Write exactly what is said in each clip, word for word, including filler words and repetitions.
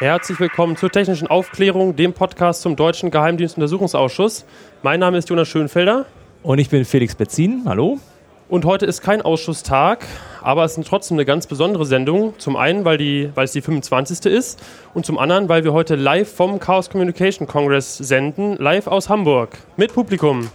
Herzlich willkommen zur Technischen Aufklärung, dem Podcast zum Deutschen Geheimdienstuntersuchungsausschuss. Mein Name ist Jonas Schönfelder. Und ich bin Felix Betzin. Hallo. Und heute ist kein Ausschusstag, aber es ist trotzdem eine ganz besondere Sendung. Zum einen, weil, die, weil es die fünfundzwanzigste ist und zum anderen, weil wir heute live vom Chaos Communication Congress senden, live aus Hamburg, mit Publikum.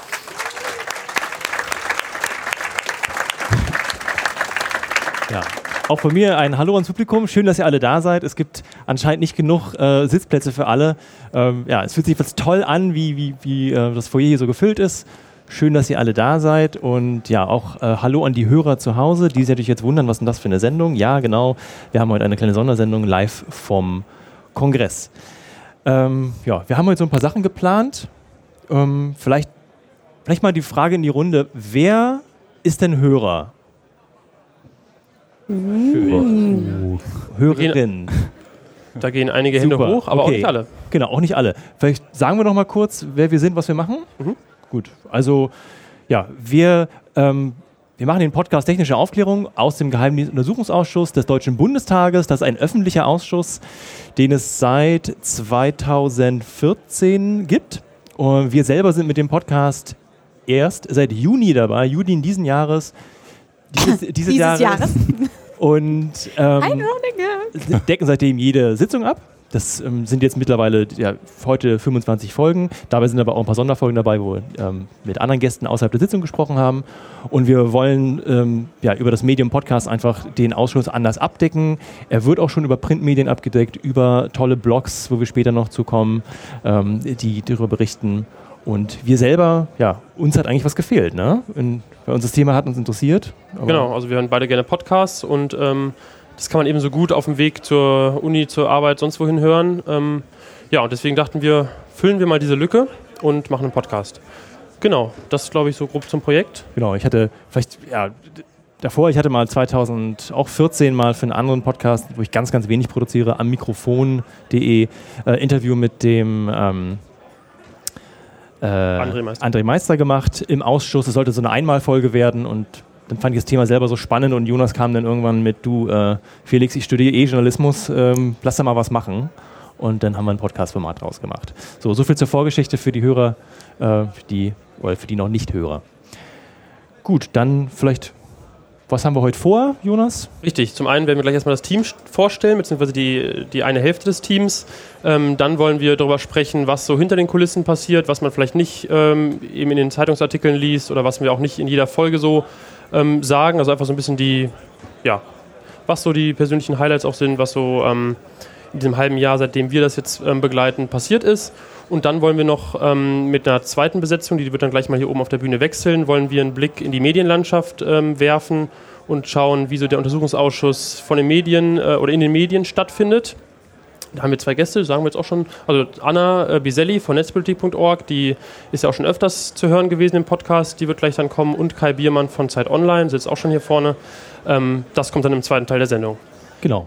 Ja. Auch von mir ein Hallo ans Publikum. Schön, dass ihr alle da seid. Es gibt anscheinend nicht genug äh, Sitzplätze für alle. Ähm, ja, es fühlt sich jetzt toll an, wie, wie, wie äh, das Foyer hier so gefüllt ist. Schön, dass ihr alle da seid. Und ja, auch äh, Hallo an die Hörer zu Hause, die sich natürlich jetzt wundern, was ist denn das für eine Sendung? Ja, genau. Wir haben heute eine kleine Sondersendung live vom Kongress. Ähm, ja, wir haben heute so ein paar Sachen geplant. Ähm, vielleicht, vielleicht mal die Frage in die Runde. Wer ist denn Hörer? Uh. Hörerin. Da gehen einige Hände Super. hoch, aber okay. auch nicht alle. Genau, auch nicht alle. Vielleicht sagen wir noch mal kurz, wer wir sind, was wir machen. Mhm. Gut, also ja, wir, ähm, wir machen den Podcast Technische Aufklärung aus dem Geheimdienstuntersuchungsausschuss des Deutschen Bundestages. Das ist ein öffentlicher Ausschuss, den es seit zweitausendvierzehn gibt. Und wir selber sind mit dem Podcast erst seit Juni dabei, Juni in diesen Jahres. Dieses, dieses, dieses Jahres. Jahres. Und ähm, decken seitdem jede Sitzung ab. Das ähm, sind jetzt mittlerweile ja, heute fünfundzwanzig Folgen. Dabei sind aber auch ein paar Sonderfolgen dabei, wo wir ähm, mit anderen Gästen außerhalb der Sitzung gesprochen haben. Und wir wollen ähm, ja, über das Medium Podcast einfach den Ausschuss anders abdecken. Er wird auch schon über Printmedien abgedeckt, über tolle Blogs, wo wir später noch zukommen, ähm, die darüber berichten. Und wir selber, ja, uns hat eigentlich was gefehlt, ne? Und, weil uns das Thema hat uns interessiert. Aber genau, also wir hören beide gerne Podcasts und ähm, das kann man eben so gut auf dem Weg zur Uni, zur Arbeit, sonst wohin hören. Ähm, ja, und deswegen dachten wir, füllen wir mal diese Lücke und machen einen Podcast. Genau, das ist, glaube ich, so grob zum Projekt. Genau, ich hatte vielleicht, ja, davor, ich hatte mal zweitausendvierzehn mal für einen anderen Podcast, wo ich ganz, ganz wenig produziere, am Mikrofon punkt de, äh, Interview mit dem ähm, Äh, André Meister. André Meister gemacht im Ausschuss. Es sollte so eine Einmalfolge werden und dann fand ich das Thema selber so spannend und Jonas kam dann irgendwann mit, du äh, Felix, ich studiere eh Journalismus, ähm, lass da mal was machen. Und dann haben wir ein Podcast-Format draus gemacht. So, so viel zur Vorgeschichte für die Hörer, äh, die, oder für die noch Nicht-Hörer. Gut, dann vielleicht, was haben wir heute vor, Jonas? Richtig, zum einen werden wir gleich erstmal das Team vorstellen, beziehungsweise die, die eine Hälfte des Teams. Ähm, dann wollen wir darüber sprechen, was so hinter den Kulissen passiert, was man vielleicht nicht ähm, eben in den Zeitungsartikeln liest oder was wir auch nicht in jeder Folge so ähm, sagen. Also einfach so ein bisschen die, ja, was so die persönlichen Highlights auch sind, was so ähm, in diesem halben Jahr, seitdem wir das jetzt ähm, begleiten, passiert ist. Und dann wollen wir noch ähm, mit einer zweiten Besetzung, die wird dann gleich mal hier oben auf der Bühne wechseln, wollen wir einen Blick in die Medienlandschaft ähm, werfen und schauen, wie so der Untersuchungsausschuss von den Medien äh, oder in den Medien stattfindet. Da haben wir zwei Gäste, sagen wir jetzt auch schon. Also Anna äh, Biselli von netzpolitik punkt org, die ist ja auch schon öfters zu hören gewesen im Podcast, die wird gleich dann kommen. Und Kai Biermann von Zeit Online, sitzt auch schon hier vorne. Ähm, das kommt dann im zweiten Teil der Sendung. Genau.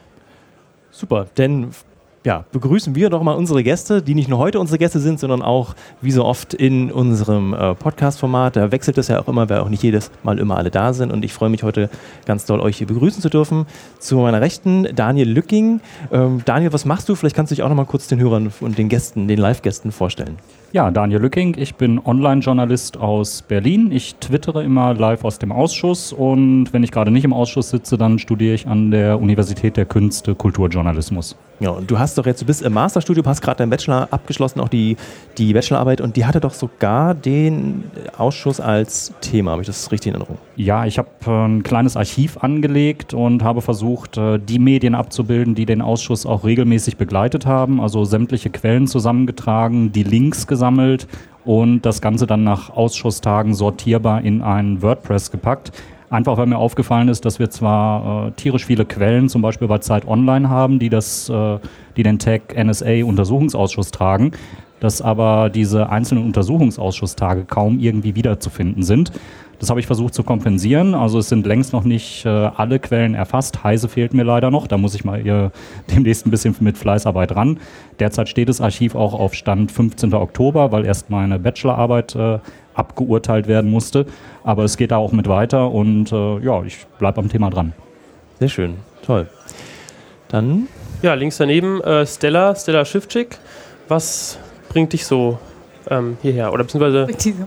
Super, denn ja, begrüßen wir doch mal unsere Gäste, die nicht nur heute unsere Gäste sind, sondern auch wie so oft in unserem äh, Podcast-Format. Da wechselt es ja auch immer, weil auch nicht jedes Mal immer alle da sind. Und ich freue mich heute ganz doll, euch hier begrüßen zu dürfen. Zu meiner Rechten Daniel Lücking. Ähm, Daniel, was machst du? Vielleicht kannst du dich auch noch mal kurz den Hörern und den Gästen, den Live-Gästen vorstellen. Ja, Daniel Lücking, ich bin Online-Journalist aus Berlin. Ich twittere immer live aus dem Ausschuss und wenn ich gerade nicht im Ausschuss sitze, dann studiere ich an der Universität der Künste Kulturjournalismus. Ja, und du hast doch jetzt, du bist im Masterstudium, hast gerade deinen Bachelor abgeschlossen, auch die, die Bachelorarbeit, und die hatte doch sogar den Ausschuss als Thema. Habe ich das richtig in Erinnerung? Ja, ich habe ein kleines Archiv angelegt und habe versucht, die Medien abzubilden, die den Ausschuss auch regelmäßig begleitet haben, also sämtliche Quellen zusammengetragen, die Links gesammelt und das Ganze dann nach Ausschusstagen sortierbar in ein WordPress gepackt. Einfach weil mir aufgefallen ist, dass wir zwar äh, tierisch viele Quellen, zum Beispiel bei Zeit Online haben, die, das, äh, die den Tag N S A-Untersuchungsausschuss tragen, dass aber diese einzelnen Untersuchungsausschusstage kaum irgendwie wiederzufinden sind. Das habe ich versucht zu kompensieren. Also es sind längst noch nicht äh, alle Quellen erfasst. Heise fehlt mir leider noch. Da muss ich mal ihr demnächst ein bisschen mit Fleißarbeit ran. Derzeit steht das Archiv auch auf Stand fünfzehnten Oktober, weil erst meine Bachelorarbeit äh, abgeurteilt werden musste. Aber es geht da auch mit weiter und äh, ja, ich bleibe am Thema dran. Sehr schön, toll. Dann Ja, links daneben äh, Stella, Stella Schiffczyk. Was bringt dich so ähm, hierher? Oder beziehungsweise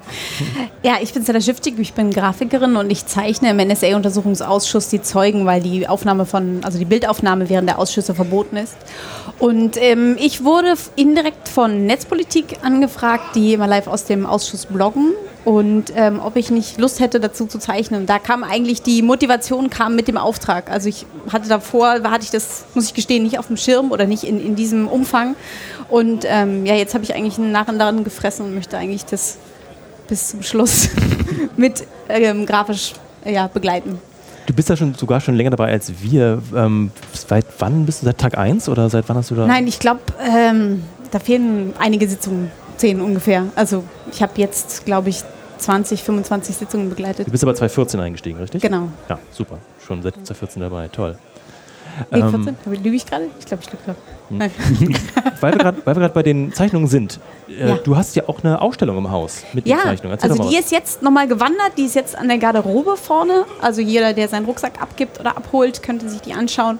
ja, ich bin Stella Schiffczyk, ich bin Grafikerin und ich zeichne im N S A-Untersuchungsausschuss die Zeugen, weil die Aufnahme von, also die Bildaufnahme während der Ausschüsse verboten ist. Und ähm, ich wurde indirekt von Netzpolitik angefragt, die immer live aus dem Ausschuss bloggen. Und ähm, ob ich nicht Lust hätte, dazu zu zeichnen. Da kam eigentlich die Motivation kam mit dem Auftrag. Also ich hatte davor, hatte ich das, muss ich gestehen, nicht auf dem Schirm oder nicht in, in diesem Umfang. Und ähm, ja, jetzt habe ich eigentlich einen Narren daran gefressen und möchte eigentlich das bis zum Schluss mit ähm, grafisch ja, begleiten. Du bist ja schon sogar schon länger dabei als wir. Ähm, seit wann bist du? Seit Tag eins oder seit wann hast du da? Nein, ich glaube, ähm, da fehlen einige Sitzungen. Zehn ungefähr. Also ich habe jetzt, glaube ich, zwanzig, fünfundzwanzig Sitzungen begleitet. Du bist aber zwanzig vierzehn eingestiegen, richtig? Genau. Ja, super. Schon seit zwanzig vierzehn dabei. Toll. Nee, vierzehn? Ähm, Lüge ich gerade? Ich glaube, ich lüge gerade. Nein. Weil wir gerade bei den Zeichnungen sind. Äh, Ja. Du hast ja auch eine Ausstellung im Haus mit Ja, den Zeichnungen. Erzähl also doch mal die was. ist jetzt nochmal gewandert, die ist jetzt an der Garderobe vorne. Also jeder, der seinen Rucksack abgibt oder abholt, könnte sich die anschauen.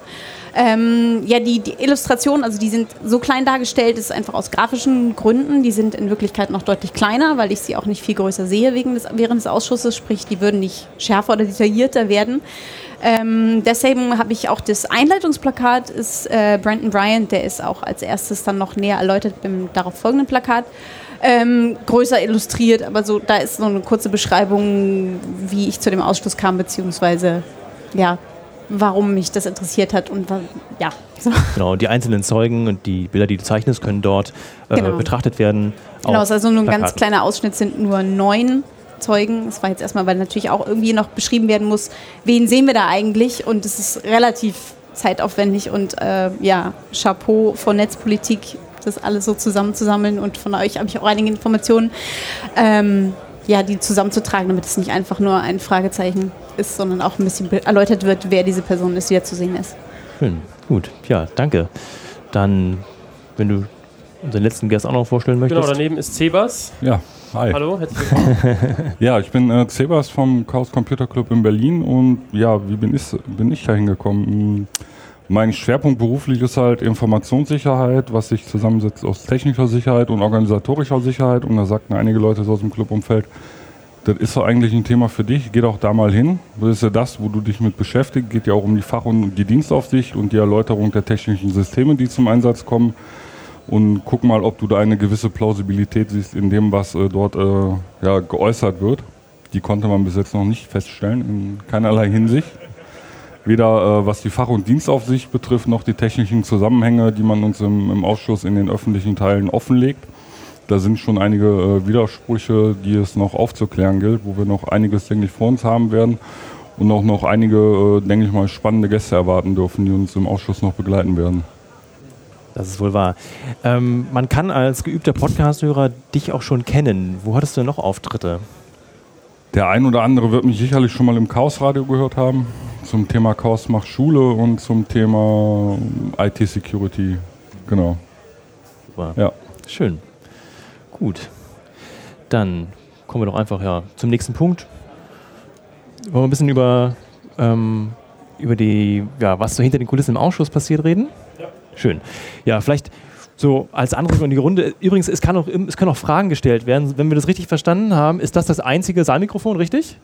Ähm, ja, die, die Illustrationen, also die sind so klein dargestellt, das ist einfach aus grafischen Gründen. Die sind in Wirklichkeit noch deutlich kleiner, weil ich sie auch nicht viel größer sehe wegen des, während des Ausschusses. Sprich, die würden nicht schärfer oder detaillierter werden. Ähm, deswegen habe ich auch das Einleitungsplakat, ist äh, Brandon Bryant, der ist auch als erstes dann noch näher erläutert beim darauf folgenden Plakat. Ähm, größer illustriert, aber so, da ist so eine kurze Beschreibung, wie ich zu dem Ausschluss kam, beziehungsweise ja, warum mich das interessiert hat und ja. So. Genau, die einzelnen Zeugen und die Bilder, die du zeichnest, können dort äh, Genau. betrachtet werden. Genau, es ist also nur ein ganz Plakaten. kleiner Ausschnitt, sind nur neun Zeugen. Das war jetzt erstmal, weil natürlich auch irgendwie noch beschrieben werden muss, wen sehen wir da eigentlich, und es ist relativ zeitaufwendig und äh, ja, Chapeau von Netzpolitik, das alles so zusammenzusammeln, und von euch habe ich auch einige Informationen, ähm, ja, die zusammenzutragen, damit es nicht einfach nur ein Fragezeichen ist, sondern auch ein bisschen erläutert wird, wer diese Person ist, die da zu sehen ist. Schön, gut. Ja, danke. Dann, wenn du unseren letzten Gast auch noch vorstellen möchtest. genau, daneben ist Cebas. Ja, hi. Hallo, herzlich willkommen. Ja, ich bin äh, Cebas vom Chaos Computer Club in Berlin und ja, wie bin ich, bin ich da hingekommen? Mein Schwerpunkt beruflich ist halt Informationssicherheit, was sich zusammensetzt aus technischer Sicherheit und organisatorischer Sicherheit, und da sagten einige Leute so aus dem Clubumfeld, das ist doch eigentlich ein Thema für dich, geh doch da mal hin. Das ist ja das, wo du dich mit beschäftigst, geht ja auch um die Fach- und die Dienstaufsicht und die Erläuterung der technischen Systeme, die zum Einsatz kommen. Und guck mal, ob du da eine gewisse Plausibilität siehst in dem, was äh, dort äh, ja, geäußert wird. Die konnte man bis jetzt noch nicht feststellen, in keinerlei Hinsicht. Weder äh, was die Fach- und Dienstaufsicht betrifft, noch die technischen Zusammenhänge, die man uns im, im Ausschuss in den öffentlichen Teilen offenlegt. Da sind schon einige äh, Widersprüche, die es noch aufzuklären gilt, wo wir noch einiges, denke ich, vor uns haben werden und auch noch einige, äh, denke ich mal, spannende Gäste erwarten dürfen, die uns im Ausschuss noch begleiten werden. Das ist wohl wahr. Ähm, man kann als geübter Podcast-Hörer dich auch schon kennen. Wo hattest du noch Auftritte? Der ein oder andere wird mich sicherlich schon mal im Chaos-Radio gehört haben, zum Thema Chaos macht Schule und zum Thema I T-Security. Genau. Super. Ja. Schön. Gut. Dann kommen wir doch einfach ja, zum nächsten Punkt. Wollen wir ein bisschen über, ähm, über die, ja, was so hinter den Kulissen im Ausschuss passiert, reden? Ja. Schön. Ja, vielleicht so als Anregung in die Runde. Übrigens, es, kann auch, es können auch Fragen gestellt werden. Wenn wir das richtig verstanden haben, ist das das einzige Saalmikrofon, richtig?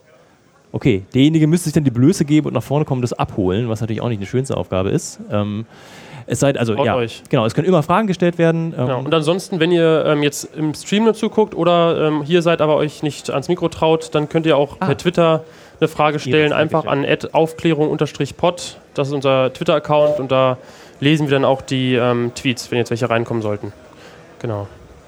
Okay, derjenige müsste sich dann die Blöße geben und nach vorne kommen, das abholen, was natürlich auch nicht die schönste Aufgabe ist. Ähm, es sei, also, Traut ja, euch. genau, es können immer Fragen gestellt werden. Ähm, Genau. Und ansonsten, wenn ihr ähm, jetzt im Stream nur zuguckt oder ähm, hier seid, aber euch nicht ans Mikro traut, dann könnt ihr auch Ah. per Twitter eine Frage stellen, Frage einfach an at aufklärung-pod. Das ist unser Twitter-Account und da lesen wir dann auch die ähm, Tweets, wenn jetzt welche reinkommen sollten. Genau.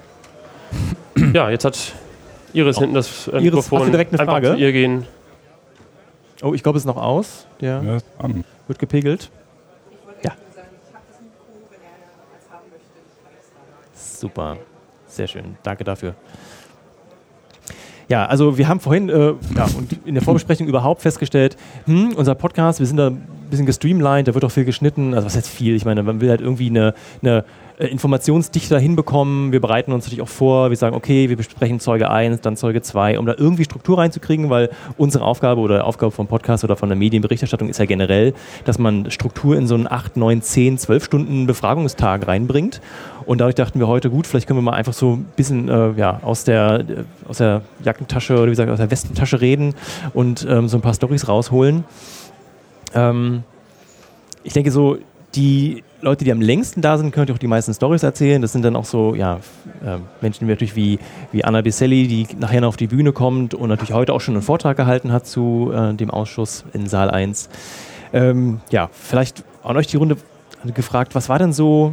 Ja, jetzt hat Iris hinten das äh, Iris, Mikrofon. hast du direkt eine einfach Frage? zu ihr gehen. Oh, ich glaube, es ist noch aus. Der Ja, ist an. wird gepegelt. Ja. Super. Sehr schön. Danke dafür. Ja, also wir haben vorhin äh, ja, und in der Vorbesprechung überhaupt festgestellt, hm, unser Podcast, wir sind da bisschen gestreamlined, da wird auch viel geschnitten. Also was heißt viel? Ich meine, man will halt irgendwie eine, eine Informationsdichte hinbekommen. Wir bereiten uns natürlich auch vor. Wir sagen, okay, wir besprechen Zeuge eins, dann Zeuge zwei, um da irgendwie Struktur reinzukriegen, weil unsere Aufgabe oder Aufgabe vom Podcast oder von der Medienberichterstattung ist ja generell, dass man Struktur in so einen acht, neun, zehn, zwölf Stunden Befragungstag reinbringt. Und dadurch dachten wir heute, gut, vielleicht können wir mal einfach so ein bisschen äh, ja, aus, der, äh, aus der Jackentasche oder wie gesagt, aus der Westentasche reden und ähm, so ein paar Storys rausholen. Ähm, ich denke so, die Leute, die am längsten da sind, können auch die meisten Storys erzählen. Das sind dann auch so ja, äh, Menschen natürlich wie, wie Anna Biselli, die nachher noch auf die Bühne kommt und natürlich heute auch schon einen Vortrag gehalten hat zu äh, dem Ausschuss in Saal eins. Ähm, ja, vielleicht an euch die Runde gefragt, was war denn so,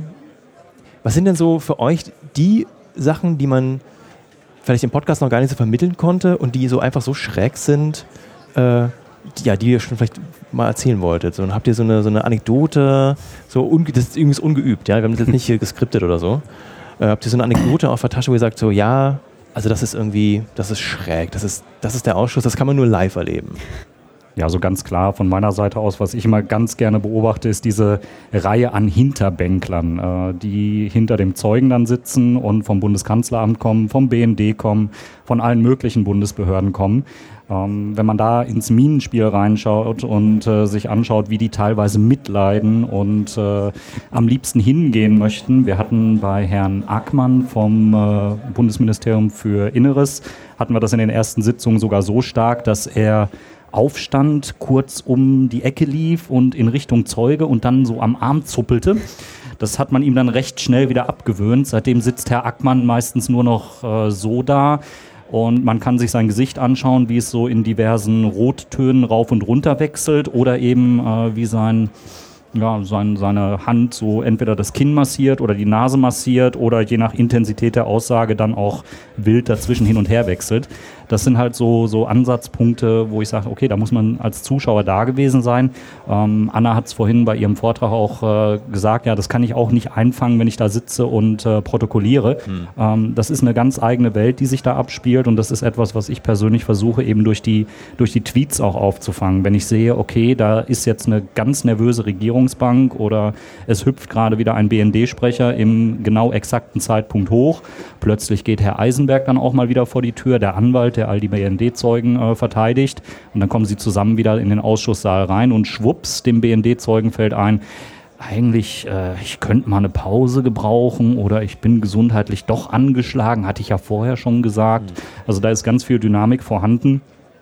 was sind denn so für euch die Sachen, die man vielleicht im Podcast noch gar nicht so vermitteln konnte und die so einfach so schräg sind, äh, die, ja, die ihr schon vielleicht mal erzählen wolltet? So, und habt ihr so eine, so eine Anekdote, so unge- das ist übrigens ungeübt, ja? Wir haben das jetzt nicht hier geskriptet oder so. Äh, habt ihr so eine Anekdote auf der Tasche, wo ihr sagt, so ja, also das ist irgendwie, das ist schräg, das ist, das ist der Ausschuss, das kann man nur live erleben? Ja, so ganz klar von meiner Seite aus, was ich immer ganz gerne beobachte, ist diese Reihe an Hinterbänklern, äh, die hinter dem Zeugen dann sitzen und vom Bundeskanzleramt kommen, vom B N D kommen, von allen möglichen Bundesbehörden kommen. Ähm, wenn man da ins Minenspiel reinschaut und äh, sich anschaut, wie die teilweise mitleiden und äh, am liebsten hingehen möchten. Wir hatten bei Herrn Ackmann vom äh, Bundesministerium für Inneres, hatten wir das in den ersten Sitzungen sogar so stark, dass er aufstand, kurz um die Ecke lief und in Richtung Zeuge und dann so am Arm zuppelte. Das hat man ihm dann recht schnell wieder abgewöhnt. Seitdem sitzt Herr Ackmann meistens nur noch äh, so da und man kann sich sein Gesicht anschauen, wie es so in diversen Rottönen rauf und runter wechselt oder eben äh, wie sein, ja, sein, seine Hand so entweder das Kinn massiert oder die Nase massiert oder je nach Intensität der Aussage dann auch wild dazwischen hin und her wechselt. Das sind halt so, so Ansatzpunkte, wo ich sage, okay, da muss man als Zuschauer da gewesen sein. Ähm, Anna hat es vorhin bei ihrem Vortrag auch äh, gesagt, ja, das kann ich auch nicht einfangen, wenn ich da sitze und äh, protokolliere. Mhm. Ähm, das ist eine ganz eigene Welt, die sich da abspielt und das ist etwas, was ich persönlich versuche, eben durch die, durch die Tweets auch aufzufangen. Wenn ich sehe, okay, da ist jetzt eine ganz nervöse Regierungsbank oder es hüpft gerade wieder ein B N D-Sprecher im genau exakten Zeitpunkt hoch. Plötzlich geht Herr Eisenberg dann auch mal wieder vor die Tür, der Anwalt, der all die B N D-Zeugen äh, verteidigt. Und dann kommen sie zusammen wieder in den Ausschusssaal rein und schwupps, dem B N D-Zeugen fällt ein, eigentlich, äh, ich könnte mal eine Pause gebrauchen oder ich bin gesundheitlich doch angeschlagen, hatte ich ja vorher schon gesagt. Mhm. Also da ist ganz viel Dynamik vorhanden,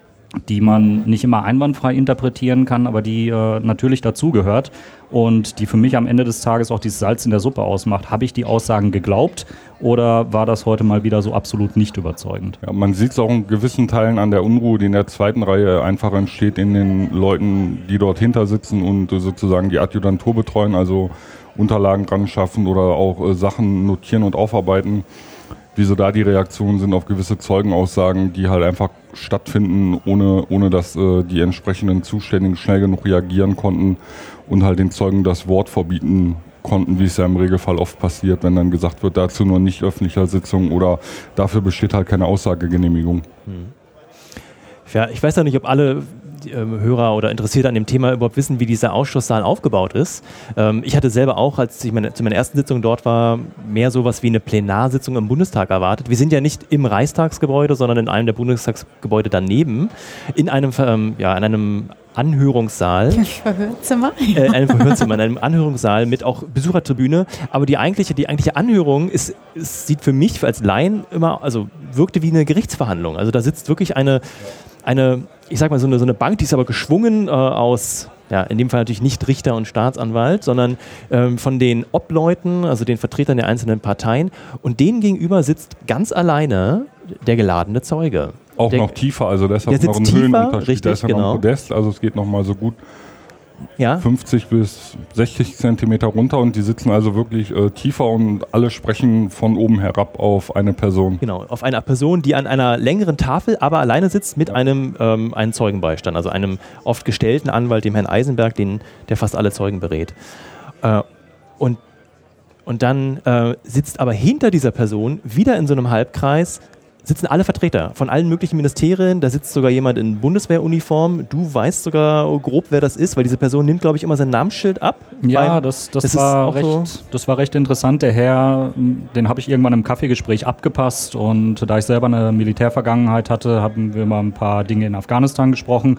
die man nicht immer einwandfrei interpretieren kann, aber die äh, natürlich dazugehört und die für mich am Ende des Tages auch dieses Salz in der Suppe ausmacht. Habe ich die Aussagen geglaubt oder war das heute mal wieder so absolut nicht überzeugend? Ja, man sieht es auch in gewissen Teilen an der Unruhe, die in der zweiten Reihe einfach entsteht in den Leuten, die dort hinter sitzen und äh, sozusagen die Adjutantur betreuen, also Unterlagen dran schaffen oder auch äh, Sachen notieren und aufarbeiten. Wieso da die Reaktionen sind auf gewisse Zeugenaussagen, die halt einfach stattfinden, ohne, ohne dass äh, die entsprechenden Zuständigen schnell genug reagieren konnten und halt den Zeugen das Wort verbieten konnten, wie es ja im Regelfall oft passiert, wenn dann gesagt wird, dazu nur nicht öffentlicher Sitzung oder dafür besteht halt keine Aussagegenehmigung. Ja, ich weiß ja nicht, ob alle ähm, Hörer oder Interessierte an dem Thema überhaupt wissen, wie dieser Ausschusssaal aufgebaut ist. Ähm, ich hatte selber auch, als ich meine, zu meiner ersten Sitzung dort war, mehr sowas wie eine Plenarsitzung im Bundestag erwartet. Wir sind ja nicht im Reichstagsgebäude, sondern in einem der Bundestagsgebäude daneben, in einem, ähm, ja, in einem Anhörungssaal. Verhörzimmer? Äh, in einem Verhörzimmer, in einem Anhörungssaal mit auch Besuchertribüne. Aber die eigentliche, die eigentliche Anhörung ist, ist, sieht für mich als Laien immer, also wirkte wie eine Gerichtsverhandlung. Also da sitzt wirklich eine, eine ich sag mal, so eine, so eine Bank, die ist aber geschwungen äh, aus, ja, in dem Fall natürlich nicht Richter und Staatsanwalt, sondern ähm, von den Obleuten, also den Vertretern der einzelnen Parteien. Und denen gegenüber sitzt ganz alleine der geladene Zeuge. Auch der, noch tiefer, also da ist der auch noch ein tiefer, Höhenunterschied. richtig, da ist ja genau. noch ein Podest, also es geht nochmal so gut ja? fünfzig bis sechzig Zentimeter runter und die sitzen also wirklich äh, tiefer und alle sprechen von oben herab auf eine Person. Genau, auf eine Person, die an einer längeren Tafel aber alleine sitzt mit einem, ähm, einem Zeugenbeistand, also einem oft gestellten Anwalt, dem Herrn Eisenberg, den, der fast alle Zeugen berät. Äh, und, und dann äh, sitzt aber hinter dieser Person wieder in so einem Halbkreis sitzen alle Vertreter von allen möglichen Ministerien. Da sitzt sogar jemand in Bundeswehruniform. Du weißt sogar grob, wer das ist, weil diese Person nimmt, glaube ich, immer sein Namensschild ab. Ja, das, das, das, war recht, so das war recht interessant. Der Herr, den habe ich irgendwann im Kaffeegespräch abgepasst und da ich selber eine Militärvergangenheit hatte, haben wir mal ein paar Dinge in Afghanistan gesprochen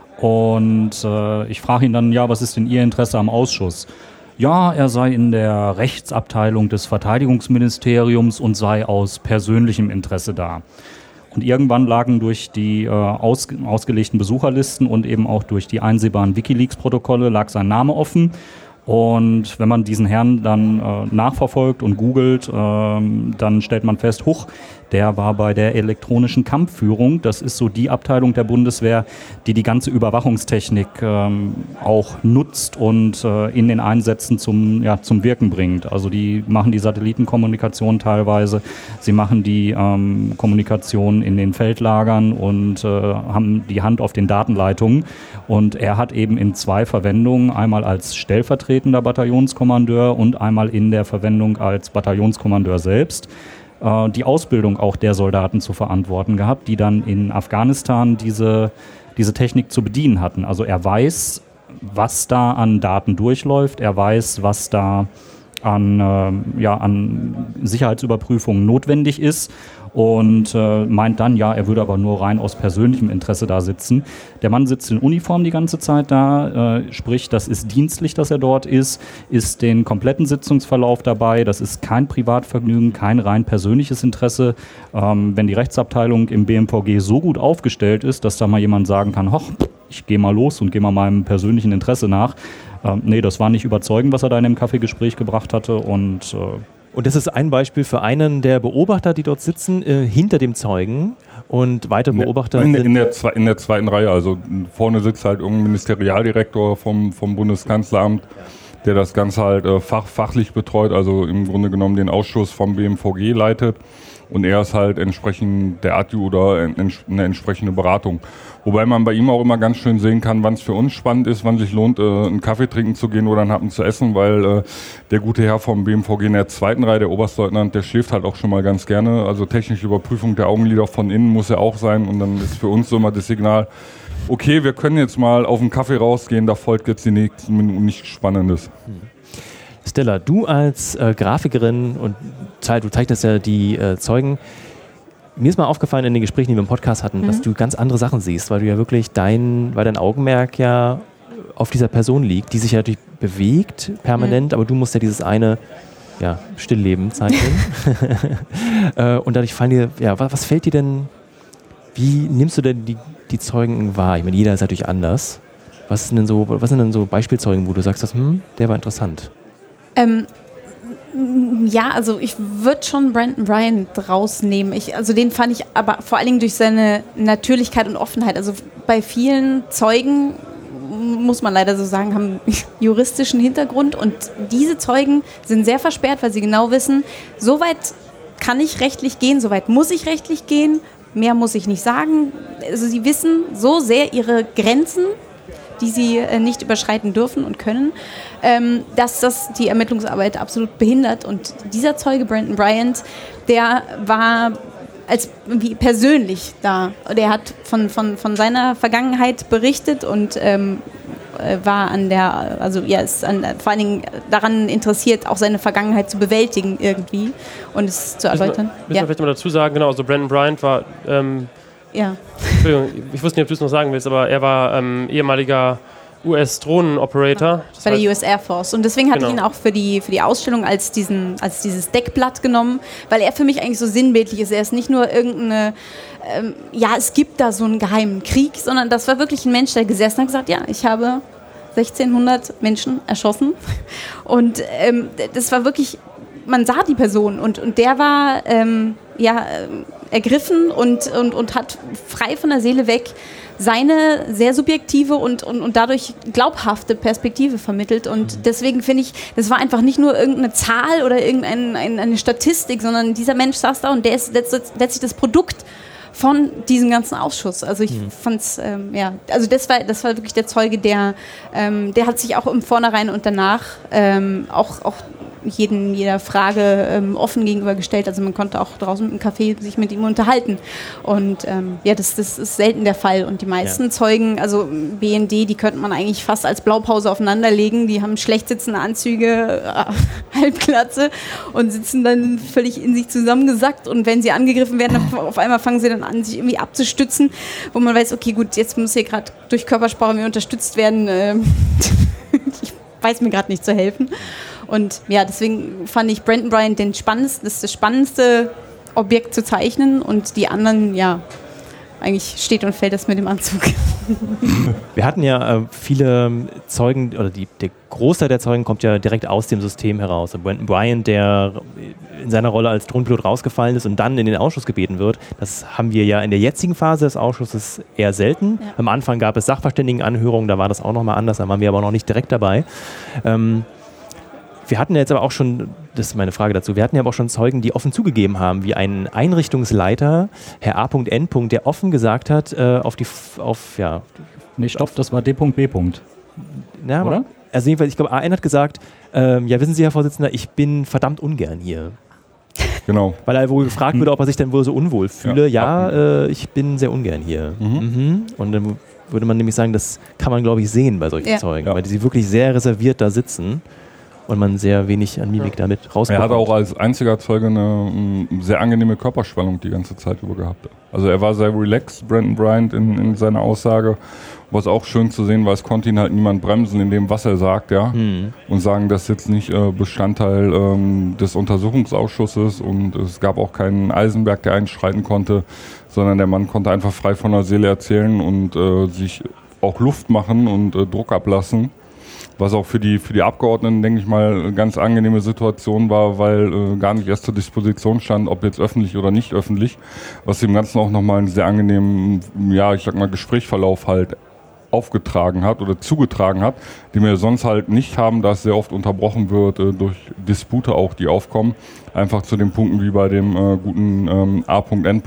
und äh, ich frage ihn dann, ja, was ist denn Ihr Interesse am Ausschuss? Ja, er sei in der Rechtsabteilung des Verteidigungsministeriums und sei aus persönlichem Interesse da. Und irgendwann lagen durch die äh, aus, ausgelegten Besucherlisten und eben auch durch die einsehbaren WikiLeaks-Protokolle lag sein Name offen. Und wenn man diesen Herrn dann äh, nachverfolgt und googelt, äh, dann stellt man fest, huch, der war bei der elektronischen Kampfführung. Das ist so die Abteilung der Bundeswehr, die die ganze Überwachungstechnik ähm, auch nutzt und äh, in den Einsätzen zum, ja, zum Wirken bringt. Also die machen die Satellitenkommunikation teilweise, sie machen die ähm, Kommunikation in den Feldlagern und äh, haben die Hand auf den Datenleitungen. Und er hat eben in zwei Verwendungen, einmal als stellvertretender Bataillonskommandeur und einmal in der Verwendung als Bataillonskommandeur selbst, die Ausbildung auch der Soldaten zu verantworten gehabt, die dann in Afghanistan diese, diese Technik zu bedienen hatten. Also er weiß, was da an Daten durchläuft, er weiß, was da an, äh, ja, an Sicherheitsüberprüfungen notwendig ist und äh, meint dann, ja, er würde aber nur rein aus persönlichem Interesse da sitzen. Der Mann sitzt in Uniform die ganze Zeit da, äh, sprich, das ist dienstlich, dass er dort ist, ist den kompletten Sitzungsverlauf dabei, das ist kein Privatvergnügen, kein rein persönliches Interesse. Ähm, wenn die Rechtsabteilung im B M V G so gut aufgestellt ist, dass da mal jemand sagen kann, hoch, ich gehe mal los und gehe mal meinem persönlichen Interesse nach. Ähm, nee, das war nicht überzeugend, was er da in dem Kaffeegespräch gebracht hatte und äh, Und das ist ein Beispiel für einen der Beobachter, die dort sitzen, äh, hinter dem Zeugen und weitere Beobachter in, sind... In der, in der zweiten Reihe, also vorne sitzt halt irgendein Ministerialdirektor vom, vom Bundeskanzleramt, der das Ganze halt äh, fach, fachlich betreut, also im Grunde genommen den Ausschuss vom B M V G leitet und er ist halt entsprechend der A T U oder eine entsprechende Beratung. Wobei man bei ihm auch immer ganz schön sehen kann, wann es für uns spannend ist, wann sich lohnt, äh, einen Kaffee trinken zu gehen oder einen Happen zu essen, weil äh, der gute Herr vom B M V G in der zweiten Reihe, der Oberstleutnant, der schläft halt auch schon mal ganz gerne. Also technische Überprüfung der Augenlider von innen muss ja auch sein und dann ist für uns so immer das Signal, okay, wir können jetzt mal auf den Kaffee rausgehen, da folgt jetzt die nächsten Minuten nichts Spannendes. Stella, du als äh, Grafikerin und du zeichnest ja die äh, Zeugen. Mir ist mal aufgefallen in den Gesprächen, die wir im Podcast hatten, mhm. dass du ganz andere Sachen siehst, weil du ja wirklich dein, weil dein Augenmerk ja auf dieser Person liegt, die sich ja natürlich bewegt permanent, mhm. aber du musst ja dieses eine ja, Stillleben zeichnen. äh, und dadurch fallen dir, ja, was, was fällt dir denn, wie nimmst du denn die, die Zeugen wahr? Ich meine, jeder ist natürlich anders. Was sind denn so, was sind denn so Beispielzeugen, wo du sagst, dass, hm, der war interessant? Ähm, ja, also ich würde schon Brandon Bryant rausnehmen. Ich, also den fand ich aber vor allen Dingen durch seine Natürlichkeit und Offenheit. Also bei vielen Zeugen, muss man leider so sagen, haben juristischen Hintergrund und diese Zeugen sind sehr versperrt, weil sie genau wissen, so weit kann ich rechtlich gehen, so weit muss ich rechtlich gehen, mehr muss ich nicht sagen. Also sie wissen so sehr ihre Grenzen, die sie äh, nicht überschreiten dürfen und können, ähm, dass das die Ermittlungsarbeit absolut behindert. Und dieser Zeuge, Brandon Bryant, der war als wie persönlich da. Der hat von, von, von seiner Vergangenheit berichtet und ähm, war an der, also ja, ist an, vor allen Dingen daran interessiert, auch seine Vergangenheit zu bewältigen irgendwie und es zu erläutern. Müssen wir, ja. wir vielleicht mal dazu sagen, genau, also Brandon Bryant war ähm, ja. Entschuldigung, ich wusste nicht, ob du es noch sagen willst, aber er war ähm, ehemaliger U S-Drohnen-Operator. Das bei der U S Air Force. Und deswegen hatte genau. ich ihn auch für die, für die Ausstellung als, diesen, als dieses Deckblatt genommen, weil er für mich eigentlich so sinnbildlich ist. Er ist nicht nur irgendeine, ähm, ja, es gibt da so einen geheimen Krieg, sondern das war wirklich ein Mensch, der gesessen hat und gesagt, ja, ich habe sechzehnhundert Menschen erschossen. Und ähm, das war wirklich, man sah die Person und, und der war, ähm, ja, ergriffen und, und, und hat frei von der Seele weg seine sehr subjektive und, und, und dadurch glaubhafte Perspektive vermittelt. Und deswegen finde ich, das war einfach nicht nur irgendeine Zahl oder irgendeine Statistik, sondern dieser Mensch saß da und der ist letztlich das Produkt von diesem ganzen Ausschuss. Also ich mhm. fand's, ähm, ja, also das war, das war wirklich der Zeuge, der, ähm, der hat sich auch im Vornherein und danach ähm, auch, auch jeden, jeder Frage ähm, offen gegenübergestellt. Also man konnte auch draußen im Café sich mit ihm unterhalten. Und ähm, ja, das, das ist selten der Fall. Und die meisten ja. Zeugen, also B N D, die könnte man eigentlich fast als Blaupause aufeinanderlegen. Die haben schlecht sitzende Anzüge, äh, Halbglatze und sitzen dann völlig in sich zusammengesackt. Und wenn sie angegriffen werden, auf einmal fangen sie dann an, sich irgendwie abzustützen, wo man weiß, okay, gut, jetzt muss hier gerade durch Körpersprache mir unterstützt werden. Ähm, ich weiß mir gerade nicht zu helfen. Und ja, deswegen fand ich Brandon Bryant den spannendsten, das ist das spannendste Objekt zu zeichnen und die anderen, ja, eigentlich steht und fällt das mit dem Anzug. Wir hatten ja äh, viele Zeugen, oder die, der Großteil der Zeugen kommt ja direkt aus dem System heraus. Und Brandon Bryant, der in seiner Rolle als Drohnenpilot rausgefallen ist und dann in den Ausschuss gebeten wird, das haben wir ja in der jetzigen Phase des Ausschusses eher selten. Ja. Am Anfang gab es Sachverständigenanhörungen, da war das auch nochmal anders, da waren wir aber noch nicht direkt dabei. Ähm, Wir hatten ja jetzt aber auch schon, das ist meine Frage dazu, wir hatten ja aber auch schon Zeugen, die offen zugegeben haben, wie ein Einrichtungsleiter, Herr A N., der offen gesagt hat, äh, auf die, auf, ja. Nee, stopp, das war D B. Na, oder? Also jedenfalls, ich glaube, A N hat gesagt, ähm, ja, wissen Sie, Herr Vorsitzender, ich bin verdammt ungern hier. Genau. Weil er wohl gefragt wurde, ob er sich denn wohl so unwohl fühle. Ja, ja äh, ich bin sehr ungern hier. Mhm. Mhm. Und dann würde man nämlich sagen, das kann man, glaube ich, sehen bei solchen ja. Zeugen, ja. weil die wirklich sehr reserviert da sitzen. Und man sehr wenig an Mimik damit rausbekommt. Er hat auch als einziger Zeuge eine, eine sehr angenehme Körperspannung die ganze Zeit über gehabt. Also er war sehr relaxed, Brandon Bryant, in, in seiner Aussage. Was auch schön zu sehen war, es konnte ihn halt niemand bremsen in dem, was er sagt, ja. Mhm. Und sagen, das ist jetzt nicht äh, Bestandteil ähm, des Untersuchungsausschusses und es gab auch keinen Eisenberg, der einschreiten konnte, sondern der Mann konnte einfach frei von der Seele erzählen und äh, sich auch Luft machen und äh, Druck ablassen. Was auch für die, für die Abgeordneten, denke ich mal, eine ganz angenehme Situation war, weil äh, gar nicht erst zur Disposition stand, ob jetzt öffentlich oder nicht öffentlich, was dem Ganzen auch nochmal einen sehr angenehmen, ja, ich sag mal, Gesprächsverlauf halt aufgetragen hat oder zugetragen hat, die wir sonst halt nicht haben, da es sehr oft unterbrochen wird äh, durch Dispute auch, die aufkommen. Einfach zu den Punkten wie bei dem äh, guten ähm, A N.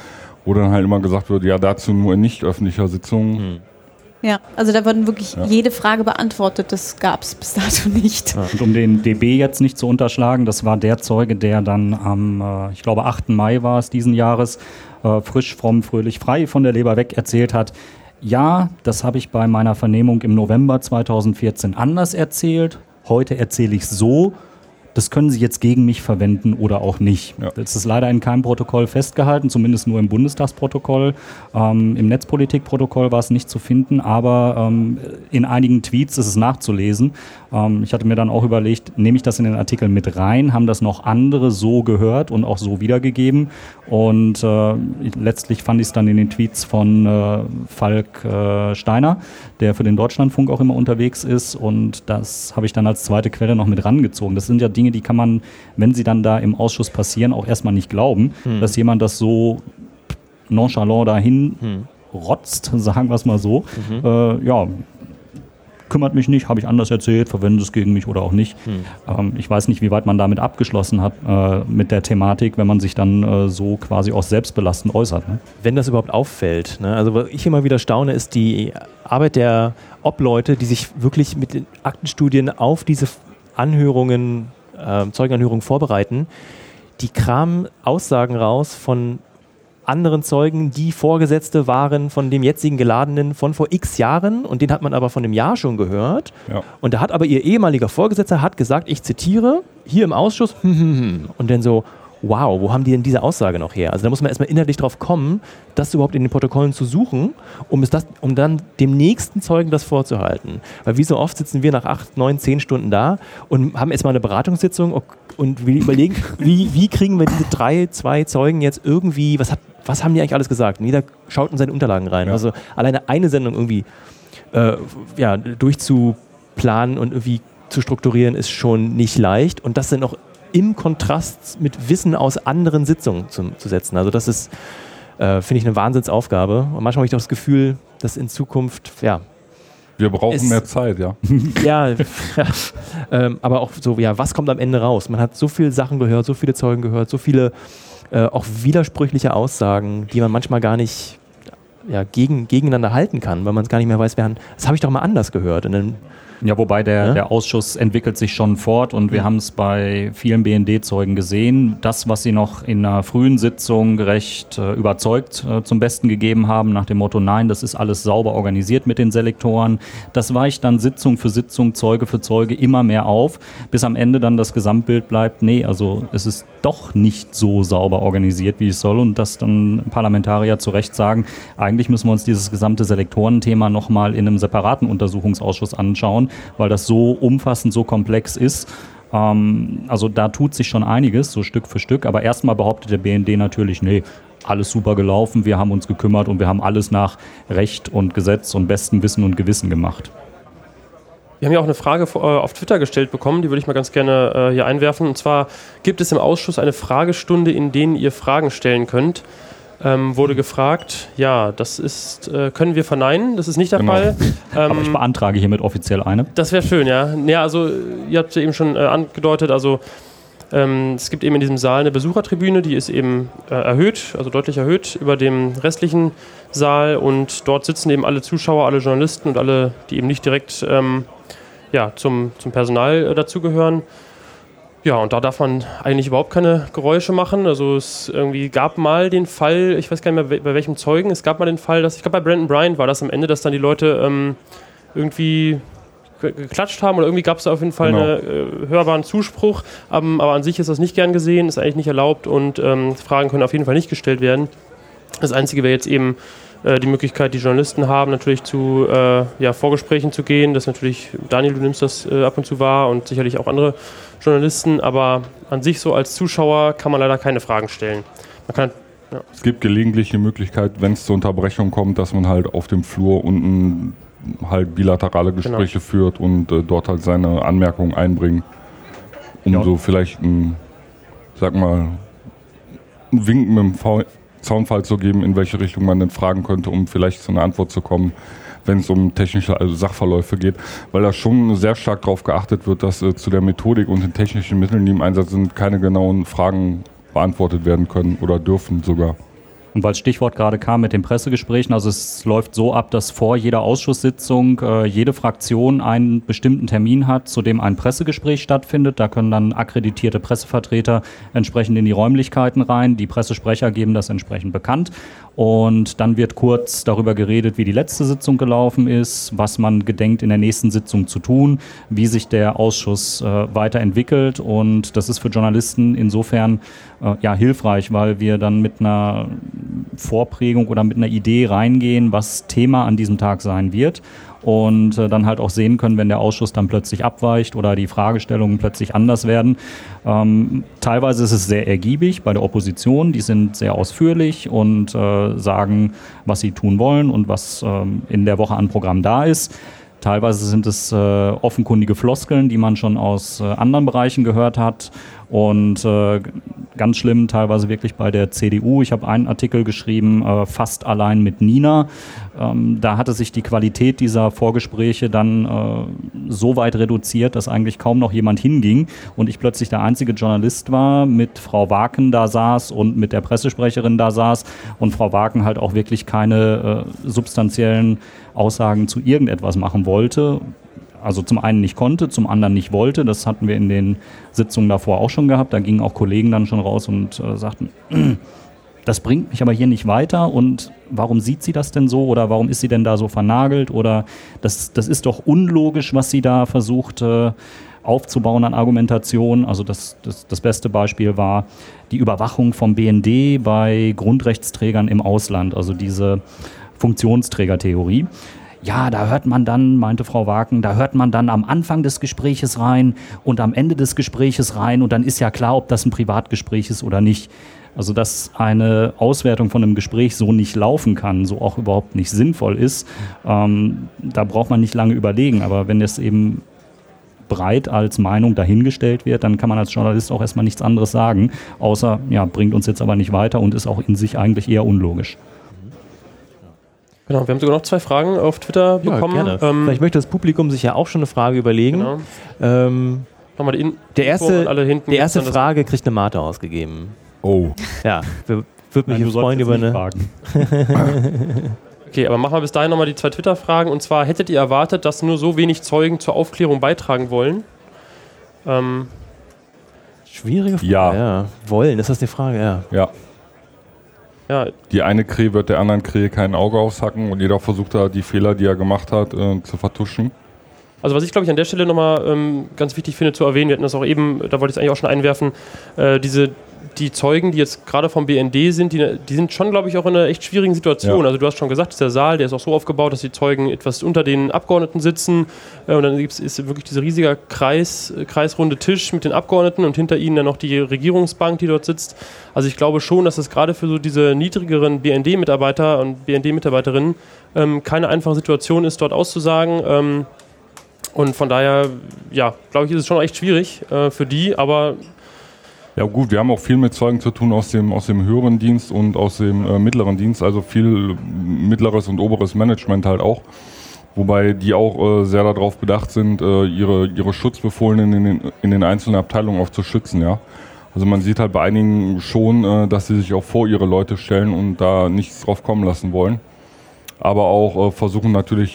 Wo dann halt immer gesagt wird, ja, dazu nur in nicht öffentlicher Sitzung. Hm. Ja, also da wurden wirklich ja. jede Frage beantwortet, das gab es bis dato nicht. Ja. Und um den D B jetzt nicht zu unterschlagen, das war der Zeuge, der dann am, äh, ich glaube, achten Mai war es diesen Jahres, äh, frisch, fromm, fröhlich, frei von der Leber weg erzählt hat, ja, das habe ich bei meiner Vernehmung im November zweitausendvierzehn anders erzählt, heute erzähle ich es so. Das können Sie jetzt gegen mich verwenden oder auch nicht. Ja. Das ist leider in keinem Protokoll festgehalten, zumindest nur im Bundestagsprotokoll. Ähm, Im Netzpolitikprotokoll war es nicht zu finden, aber ähm, in einigen Tweets ist es nachzulesen. Ähm, ich hatte mir dann auch überlegt, nehme ich das in den Artikel mit rein? Haben das noch andere so gehört und auch so wiedergegeben? Und äh, letztlich fand ich es dann in den Tweets von äh, Falk äh, Steiner, der für den Deutschlandfunk auch immer unterwegs ist. Und das habe ich dann als zweite Quelle noch mit rangezogen. Das sind ja Dinge, die kann man, wenn sie dann da im Ausschuss passieren, auch erstmal nicht glauben, hm. dass jemand das so nonchalant dahin hm. rotzt, sagen wir es mal so. Mhm. Äh, ja, kümmert mich nicht, habe ich anders erzählt, verwende es gegen mich oder auch nicht. Hm. Ähm, ich weiß nicht, wie weit man damit abgeschlossen hat äh, mit der Thematik, wenn man sich dann äh, so quasi auch selbstbelastend äußert. Ne? Wenn das überhaupt auffällt. Ne? Also was ich immer wieder staune, ist die Arbeit der Obleute, die sich wirklich mit den Aktenstudien auf diese Anhörungen, äh, Zeugenanhörungen vorbereiten. Die kramen Aussagen raus von anderen Zeugen, die Vorgesetzte waren von dem jetzigen Geladenen von vor x Jahren und den hat man aber von einem Jahr schon gehört. Ja. Und da hat aber ihr ehemaliger Vorgesetzter hat gesagt, ich zitiere, hier im Ausschuss, hm, hm, hm. Und dann so, wow, wo haben die denn diese Aussage noch her? Also da muss man erstmal inhaltlich drauf kommen, das überhaupt in den Protokollen zu suchen, um, es das, um dann dem nächsten Zeugen das vorzuhalten. Weil wie so oft sitzen wir nach acht, neun, zehn Stunden da und haben erstmal eine Beratungssitzung und wir überlegen, wie, wie kriegen wir diese drei, zwei Zeugen jetzt irgendwie, was, hat, was haben die eigentlich alles gesagt? Und jeder schaut in seine Unterlagen rein. Ja. Also alleine eine Sendung irgendwie äh, ja, durchzuplanen und irgendwie zu strukturieren, ist schon nicht leicht. Und das dann auch im Kontrast mit Wissen aus anderen Sitzungen zu, zu setzen. Also das ist, äh, finde ich, eine Wahnsinnsaufgabe. Und manchmal habe ich auch das Gefühl, dass in Zukunft, ja... Wir brauchen mehr Zeit, ja. ja, ja ähm, aber auch so, ja, was kommt am Ende raus? Man hat so viele Sachen gehört, so viele Zeugen gehört, so viele äh, auch widersprüchliche Aussagen, die man manchmal gar nicht ja, gegen, gegeneinander halten kann, weil man es gar nicht mehr weiß, wer, das habe ich doch mal anders gehört. Und dann Ja, wobei der, Ja? der Ausschuss entwickelt sich schon fort und wir Mhm. haben es bei vielen B N D-Zeugen gesehen. Das, was sie noch in einer frühen Sitzung recht äh, überzeugt äh, zum Besten gegeben haben, nach dem Motto, nein, das ist alles sauber organisiert mit den Selektoren, das weicht dann Sitzung für Sitzung, Zeuge für Zeuge immer mehr auf, bis am Ende dann das Gesamtbild bleibt, nee, also es ist doch nicht so sauber organisiert, wie es soll, und dass dann Parlamentarier zu Recht sagen, eigentlich müssen wir uns dieses gesamte Selektorenthema nochmal in einem separaten Untersuchungsausschuss anschauen, weil das so umfassend, so komplex ist. Ähm, also da tut sich schon einiges, so Stück für Stück. Aber erstmal behauptet der B N D natürlich, nee, alles super gelaufen, wir haben uns gekümmert und wir haben alles nach Recht und Gesetz und bestem Wissen und Gewissen gemacht. Wir haben ja auch eine Frage äh, auf Twitter gestellt bekommen, die würde ich mal ganz gerne äh, hier einwerfen. Und zwar, gibt es im Ausschuss eine Fragestunde, in denen ihr Fragen stellen könnt? Ähm, wurde gefragt. Ja, das ist, äh, können wir verneinen, das ist nicht der Genau. Fall. Ähm, Aber ich beantrage hiermit offiziell eine. Das wäre schön, ja. Ja, also ihr habt ja eben schon äh, angedeutet, also ähm, es gibt eben in diesem Saal eine Besuchertribüne, die ist eben äh, erhöht, also deutlich erhöht über dem restlichen Saal, und dort sitzen eben alle Zuschauer, alle Journalisten und alle, die eben nicht direkt ähm, ja, zum, zum Personal äh, dazugehören. Ja, und da darf man eigentlich überhaupt keine Geräusche machen. Also es irgendwie gab mal den Fall, ich weiß gar nicht mehr bei welchem Zeugen, es gab mal den Fall, dass, ich glaube bei Brandon Bryant war das am Ende, dass dann die Leute ähm, irgendwie ge- geklatscht haben, oder irgendwie gab es da auf jeden Fall Genau. einen äh, hörbaren Zuspruch. Ähm, aber an sich ist das nicht gern gesehen, ist eigentlich nicht erlaubt, und ähm, Fragen können auf jeden Fall nicht gestellt werden. Das Einzige wäre jetzt eben äh, die Möglichkeit, die Journalisten haben, natürlich zu äh, ja, Vorgesprächen zu gehen. Das ist natürlich, Daniel, du nimmst das äh, ab und zu wahr, und sicherlich auch andere Journalisten, aber an sich so als Zuschauer kann man leider keine Fragen stellen. Man kann, ja. Es gibt gelegentlich die Möglichkeit, wenn es zur Unterbrechung kommt, dass man halt auf dem Flur unten halt bilaterale Gespräche Genau. führt und äh, dort halt seine Anmerkungen einbringt, um Ja. so vielleicht ein, sag mal, einen Wink mit dem V- Zaunfall zu geben, in welche Richtung man denn fragen könnte, um vielleicht zu einer Antwort zu kommen, wenn es um technische, also Sachverläufe geht, weil da schon sehr stark darauf geachtet wird, dass äh, zu der Methodik und den technischen Mitteln, die im Einsatz sind, keine genauen Fragen beantwortet werden können oder dürfen sogar. Und weil das Stichwort gerade kam mit den Pressegesprächen, also es läuft so ab, dass vor jeder Ausschusssitzung äh, jede Fraktion einen bestimmten Termin hat, zu dem ein Pressegespräch stattfindet. Da können dann akkreditierte Pressevertreter entsprechend in die Räumlichkeiten rein. Die Pressesprecher geben das entsprechend bekannt. Und dann wird kurz darüber geredet, wie die letzte Sitzung gelaufen ist, was man gedenkt in der nächsten Sitzung zu tun, wie sich der Ausschuss äh, weiterentwickelt. Und das ist für Journalisten insofern äh, ja, hilfreich, weil wir dann mit einer Vorprägung oder mit einer Idee reingehen, was Thema an diesem Tag sein wird. Und äh, dann halt auch sehen können, wenn der Ausschuss dann plötzlich abweicht oder die Fragestellungen plötzlich anders werden. Ähm, teilweise ist es sehr ergiebig bei der Opposition, die sind sehr ausführlich und äh, sagen, was sie tun wollen und was ähm, in der Woche an Programm da ist. Teilweise sind es äh, offenkundige Floskeln, die man schon aus äh, anderen Bereichen gehört hat. Und äh, ganz schlimm teilweise wirklich bei der C D U. Ich habe einen Artikel geschrieben, äh, fast allein mit Nina. Ähm, da hatte sich die Qualität dieser Vorgespräche dann äh, so weit reduziert, dass eigentlich kaum noch jemand hinging. Und ich plötzlich der einzige Journalist war, mit Frau Waken da saß und mit der Pressesprecherin da saß. Und Frau Waken halt auch wirklich keine äh, substanziellen Aussagen zu irgendetwas machen wollte. Also zum einen nicht konnte, zum anderen nicht wollte. Das hatten wir in den Sitzungen davor auch schon gehabt. Da gingen auch Kollegen dann schon raus und äh, sagten, das bringt mich aber hier nicht weiter, und warum sieht sie das denn so oder warum ist sie denn da so vernagelt, oder das, das ist doch unlogisch, was sie da versucht äh, aufzubauen an Argumentation. Also das, das, das beste Beispiel war die Überwachung vom B N D bei Grundrechtsträgern im Ausland, also diese Funktionsträgertheorie. Ja, da hört man dann, meinte Frau Waken, da hört man dann am Anfang des Gespräches rein und am Ende des Gespräches rein, und dann ist ja klar, ob das ein Privatgespräch ist oder nicht. Also dass eine Auswertung von einem Gespräch so nicht laufen kann, so auch überhaupt nicht sinnvoll ist, ähm, da braucht man nicht lange überlegen. Aber wenn es eben breit als Meinung dahingestellt wird, dann kann man als Journalist auch erstmal nichts anderes sagen, außer, ja, bringt uns jetzt aber nicht weiter und ist auch in sich eigentlich eher unlogisch. Genau, wir haben sogar noch zwei Fragen auf Twitter Ja, bekommen. gerne. Ähm, Vielleicht möchte das Publikum sich ja auch schon eine Frage überlegen. genau. Ähm, Nochmal die In der erste, alle hinten die erste dann das- Frage kriegt eine Mate ausgegeben. Oh, Ja, würde mich Nein, du jetzt freuen sollst über jetzt eine. nicht fragen. Okay, aber machen wir bis dahin nochmal die zwei Twitter-Fragen. Und zwar, hättet ihr erwartet, dass nur so wenig Zeugen zur Aufklärung beitragen wollen? Ähm, Schwierige Frage. Ja. ja. Wollen, ist das die Frage? Ja. Ja. ja, Die eine Krähe wird der anderen Krähe kein Auge aushacken und jeder versucht da die Fehler, die er gemacht hat, äh, zu vertuschen. also was ich glaube ich an der Stelle nochmal ähm, ganz wichtig finde zu erwähnen, wir hatten das auch eben, da wollte ich es eigentlich auch schon einwerfen, äh, diese die Zeugen, die jetzt gerade vom B N D sind, die, die sind schon, glaube ich, auch in einer echt schwierigen Situation. Ja. Also du hast schon gesagt, der Saal, der ist auch so aufgebaut, dass die Zeugen etwas unter den Abgeordneten sitzen. Äh, und dann gibt's, ist wirklich dieser riesige Kreis, kreisrunde Tisch mit den Abgeordneten und hinter ihnen dann noch die Regierungsbank, die dort sitzt. Also ich glaube schon, dass es gerade für so diese niedrigeren B N D-Mitarbeiter und B N D-Mitarbeiterinnen ähm, keine einfache Situation ist, dort auszusagen. Ähm, und von daher, ja, glaube ich, ist es schon echt schwierig äh, für die, aber ja gut, wir haben auch viel mit Zeugen zu tun aus dem, aus dem höheren Dienst und aus dem äh, mittleren Dienst, also viel mittleres und oberes Management halt auch, wobei die auch äh, sehr darauf bedacht sind, äh, ihre, ihre Schutzbefohlenen in den, in den einzelnen Abteilungen auch zu schützen, ja. Also man sieht halt bei einigen schon, äh, dass sie sich auch vor ihre Leute stellen und da nichts drauf kommen lassen wollen, aber auch äh, versuchen natürlich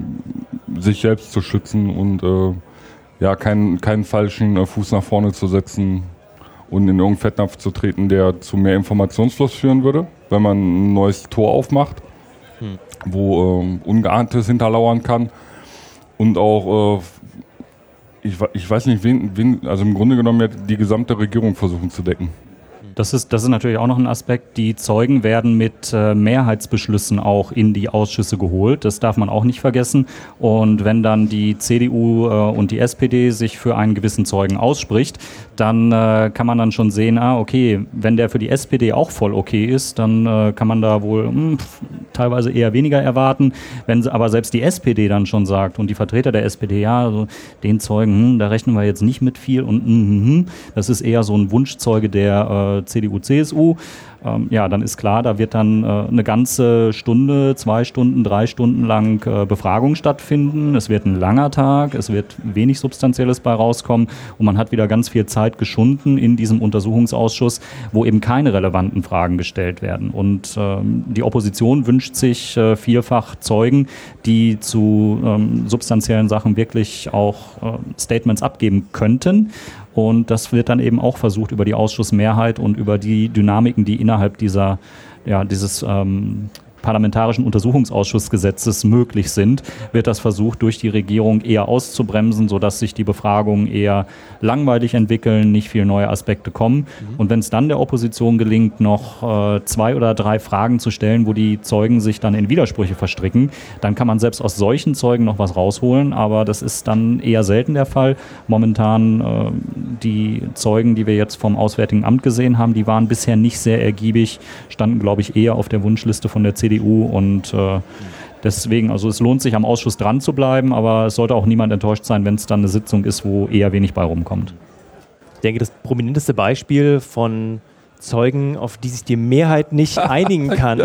äh, sich selbst zu schützen und äh, ja, keinen, keinen falschen äh, Fuß nach vorne zu setzen und in irgendeinen Fettnapf zu treten, der zu mehr Informationsfluss führen würde, wenn man ein neues Tor aufmacht, hm. wo äh, Ungeahntes hinterlauern kann. Und auch, äh, ich, ich weiß nicht, wen, wen, also im Grunde genommen ja die gesamte Regierung versuchen zu decken. Das ist, das ist natürlich auch noch ein Aspekt. Die Zeugen werden mit äh, Mehrheitsbeschlüssen auch in die Ausschüsse geholt. Das darf man auch nicht vergessen. Und wenn dann die C D U äh, und die S P D sich für einen gewissen Zeugen ausspricht, dann äh, kann man dann schon sehen, ah, okay, wenn der für die S P D auch voll okay ist, dann äh, kann man da wohl mh, teilweise eher weniger erwarten. Wenn aber selbst die S P D dann schon sagt und die Vertreter der S P D, ja, also den Zeugen, hm, da rechnen wir jetzt nicht mit viel und mh, mh, das ist eher so ein Wunschzeuge der äh, C D U, C S U, ähm, ja, dann ist klar, da wird dann äh, eine ganze Stunde, zwei Stunden, drei Stunden lang äh, Befragung stattfinden. Es wird ein langer Tag, es wird wenig Substanzielles bei rauskommen und man hat wieder ganz viel Zeit geschunden in diesem Untersuchungsausschuss, wo eben keine relevanten Fragen gestellt werden. Und ähm, die Opposition wünscht sich äh, vielfach Zeugen, die zu ähm, substanziellen Sachen wirklich auch äh, Statements abgeben könnten. Und das wird dann eben auch versucht über die Ausschussmehrheit und über die Dynamiken, die innerhalb dieser, ja, dieses ähm, parlamentarischen Untersuchungsausschussgesetzes möglich sind, wird das versucht, durch die Regierung eher auszubremsen, sodass sich die Befragungen eher langweilig entwickeln, nicht viele neue Aspekte kommen. Mhm. Und wenn es dann der Opposition gelingt, noch äh, zwei oder drei Fragen zu stellen, wo die Zeugen sich dann in Widersprüche verstricken, dann kann man selbst aus solchen Zeugen noch was rausholen, aber das ist dann eher selten der Fall. Momentan äh, die Zeugen, die wir jetzt vom Auswärtigen Amt gesehen haben, die waren bisher nicht sehr ergiebig, standen, glaube ich, eher auf der Wunschliste von der C D U und äh, deswegen, also es lohnt sich am Ausschuss dran zu bleiben, aber es sollte auch niemand enttäuscht sein, wenn es dann eine Sitzung ist, wo eher wenig bei rumkommt. Ich denke, das prominenteste Beispiel von Zeugen, auf die sich die Mehrheit nicht einigen kann,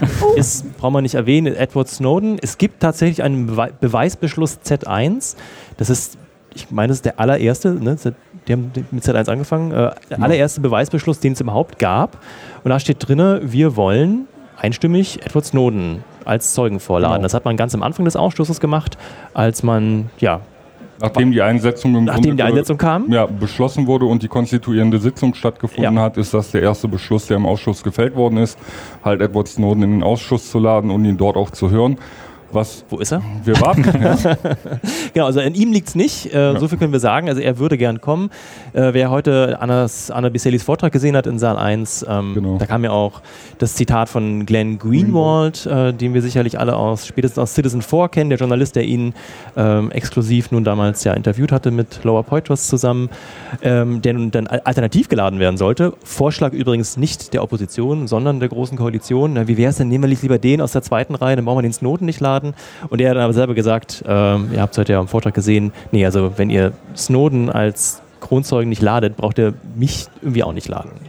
ist, braucht man nicht erwähnen, Edward Snowden. Es gibt tatsächlich einen Bewe- Beweisbeschluss Z eins. Das ist, ich meine, das ist der allererste, ne? Die haben mit Z eins angefangen, äh, der allererste Beweisbeschluss, den es überhaupt gab. Und da steht drin, wir wollen einstimmig Edward Snowden als Zeugen vorladen. Genau. Das hat man ganz am Anfang des Ausschusses gemacht, als man, ja... Nachdem die Einsetzung, im nachdem die Einsetzung kam? Ja, beschlossen wurde und die konstituierende Sitzung stattgefunden ja. hat, ist das der erste Beschluss, der im Ausschuss gefällt worden ist, halt Edward Snowden in den Ausschuss zu laden und ihn dort auch zu hören. Was Wo ist er? Wir warten. Ja. Genau, also an ihm liegt es nicht. Äh, ja. So viel können wir sagen. Also er würde gern kommen. Äh, wer heute Annas, Anna Biselis Vortrag gesehen hat in Saal eins, ähm, genau. da kam ja auch das Zitat von Glenn Greenwald, äh, den wir sicherlich alle aus spätestens aus Citizen four kennen, der Journalist, der ihn ähm, exklusiv nun damals ja interviewt hatte mit Laura Poitras zusammen, ähm, der nun dann alternativ geladen werden sollte. Vorschlag übrigens nicht der Opposition, sondern der Großen Koalition. Na, wie wäre es denn, nehmen wir lieber den aus der zweiten Reihe, dann brauchen wir den Snowden nicht laden. Und er hat dann aber selber gesagt, ähm, ihr habt es heute ja am Vortrag gesehen, nee, also wenn ihr Snowden als Kronzeugen nicht ladet, braucht ihr mich irgendwie auch nicht laden.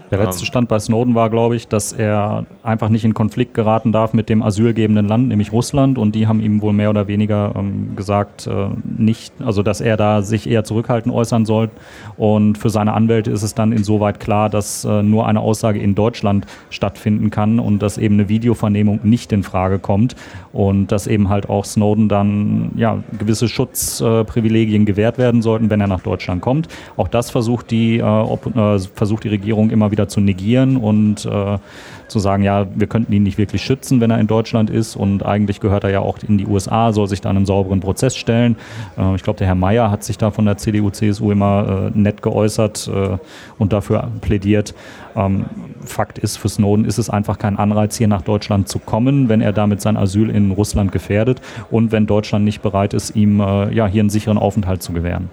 Der letzte Stand bei Snowden war, glaube ich, dass er einfach nicht in Konflikt geraten darf mit dem asylgebenden Land, nämlich Russland. Und die haben ihm wohl mehr oder weniger ähm, gesagt, äh, nicht, also dass er da sich eher zurückhaltend äußern soll. Und für seine Anwälte ist es dann insoweit klar, dass äh, nur eine Aussage in Deutschland stattfinden kann und dass eben eine Videovernehmung nicht in Frage kommt. Und dass eben halt auch Snowden dann ja, gewisse Schutzprivilegien äh, gewährt werden sollten, wenn er nach Deutschland kommt. Auch das versucht die, äh, ob, äh, versucht die Regierung immer wieder zu negieren und äh, zu sagen, ja, wir könnten ihn nicht wirklich schützen, wenn er in Deutschland ist und eigentlich gehört er ja auch in die U S A, soll sich da einen sauberen Prozess stellen. Äh, ich glaube, der Herr Mayer hat sich da von der C D U, C S U immer äh, nett geäußert äh, und dafür plädiert. Ähm, Fakt ist, für Snowden ist es einfach kein Anreiz, hier nach Deutschland zu kommen, wenn er damit sein Asyl in Russland gefährdet und wenn Deutschland nicht bereit ist, ihm äh, ja, hier einen sicheren Aufenthalt zu gewähren.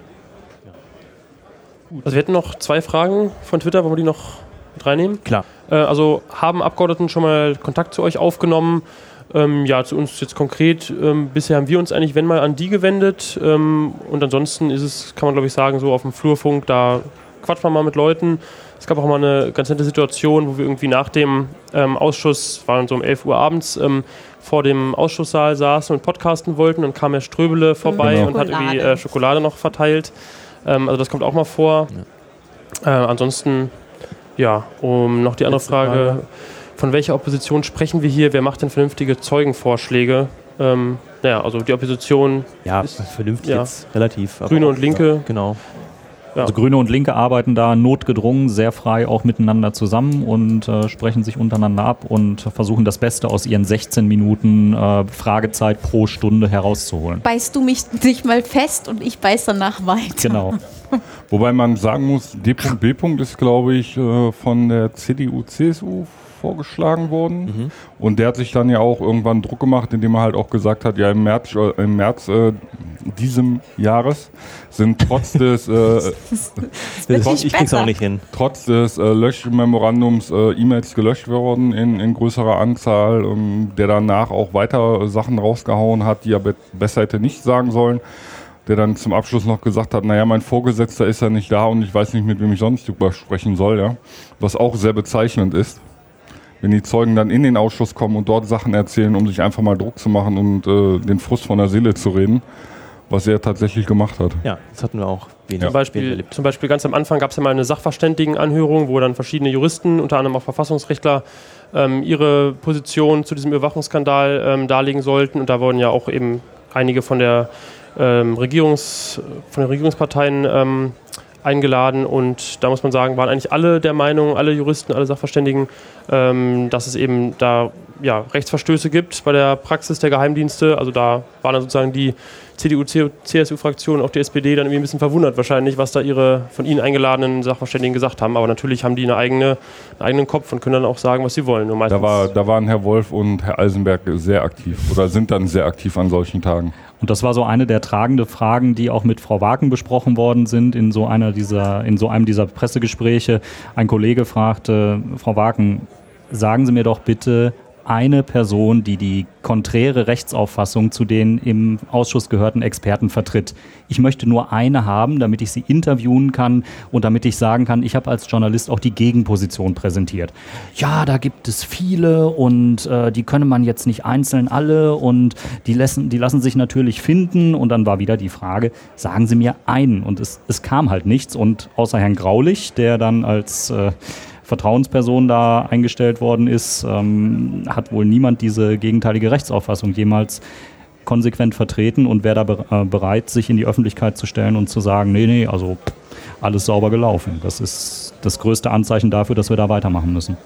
Also wir hätten noch zwei Fragen von Twitter, wollen wir die noch mit reinnehmen? Klar. Äh, also haben Abgeordneten schon mal Kontakt zu euch aufgenommen? Ähm, ja, zu uns jetzt konkret. Ähm, bisher haben wir uns eigentlich, wenn mal, an die gewendet. Ähm, und ansonsten ist es, kann man glaube ich sagen, so auf dem Flurfunk, da quatscht man mal mit Leuten. Es gab auch mal eine ganz nette Situation, wo wir irgendwie nach dem ähm, Ausschuss, war dann so um elf Uhr abends, ähm, vor dem Ausschusssaal saßen und podcasten wollten. Dann kam Herr Ströbele vorbei genau. und hat irgendwie äh, Schokolade noch verteilt. Ähm, also das kommt auch mal vor. Ja. Äh, ansonsten, ja, um noch die andere Frage, Frage, von welcher Opposition sprechen wir hier? Wer macht denn vernünftige Zeugenvorschläge? Ähm, naja, also die Opposition ja, ist vernünftig ja, jetzt relativ. Grüne und Linke. Ja, genau. Ja. Also Grüne und Linke arbeiten da notgedrungen sehr frei auch miteinander zusammen und äh, sprechen sich untereinander ab und versuchen das Beste aus ihren sechzehn Minuten äh, Fragezeit pro Stunde herauszuholen. Beißt du mich nicht mal fest und ich beiß danach weiter. Genau. Wobei man sagen muss, D B. ist, glaube ich, äh, von der C D U, C S U vorgeschlagen worden. Mhm. Und der hat sich dann ja auch irgendwann Druck gemacht, indem er halt auch gesagt hat, ja im März, äh, im März äh, diesem Jahres sind trotz des äh, trotz, ich krieg's auch nicht hin. Trotz des äh, Löschmemorandums äh, E-Mails gelöscht worden in, in größerer Anzahl, ähm, der danach auch weiter Sachen rausgehauen hat, die er be- besser hätte nicht sagen sollen. Der dann zum Abschluss noch gesagt hat, naja, mein Vorgesetzter ist ja nicht da und ich weiß nicht, mit wem ich sonst drüber sprechen soll, ja. Was auch sehr bezeichnend ist. Wenn die Zeugen dann in den Ausschuss kommen und dort Sachen erzählen, um sich einfach mal Druck zu machen und äh, den Frust von der Seele zu reden, was er tatsächlich gemacht hat. Ja, das hatten wir auch wenig. Zum Beispiel, zum Beispiel ganz am Anfang gab es ja mal eine Sachverständigenanhörung, wo dann verschiedene Juristen, unter anderem auch Verfassungsrechtler, ähm, ihre Position zu diesem Überwachungsskandal ähm, darlegen sollten. Und da wurden ja auch eben einige von der ähm, Regierungs, von den Regierungsparteien ähm, eingeladen und da muss man sagen, waren eigentlich alle der Meinung, alle Juristen, alle Sachverständigen, ähm, dass es eben da ja, Rechtsverstöße gibt bei der Praxis der Geheimdienste. Also da waren dann sozusagen die C D U, C S U-Fraktion, auch die S P D dann irgendwie ein bisschen verwundert wahrscheinlich, was da ihre von ihnen eingeladenen Sachverständigen gesagt haben. Aber natürlich haben die eine eigene, einen eigenen Kopf und können dann auch sagen, was sie wollen. Nur da, war, da waren Herr Wolf und Herr Eisenberg sehr aktiv oder sind dann sehr aktiv an solchen Tagen. Und das war so eine der tragenden Fragen, die auch mit Frau Waken besprochen worden sind in so einer dieser, in so einem dieser Pressegespräche. Ein Kollege fragte, Frau Waken, sagen Sie mir doch bitte eine Person, die die konträre Rechtsauffassung zu den im Ausschuss gehörten Experten vertritt. Ich möchte nur eine haben, damit ich sie interviewen kann und damit ich sagen kann, ich habe als Journalist auch die Gegenposition präsentiert. Ja, da gibt es viele und äh, die könne man jetzt nicht einzeln alle und die lassen, die lassen sich natürlich finden. Und dann war wieder die Frage, sagen Sie mir einen. Und es, es kam halt nichts. Und außer Herrn Graulich, der dann als äh, Vertrauensperson da eingestellt worden ist, ähm, hat wohl niemand diese gegenteilige Rechtsauffassung jemals konsequent vertreten und wäre da be- äh, bereit, sich in die Öffentlichkeit zu stellen und zu sagen, nee, nee, also pff, alles sauber gelaufen. Das ist das größte Anzeichen dafür, dass wir da weitermachen müssen.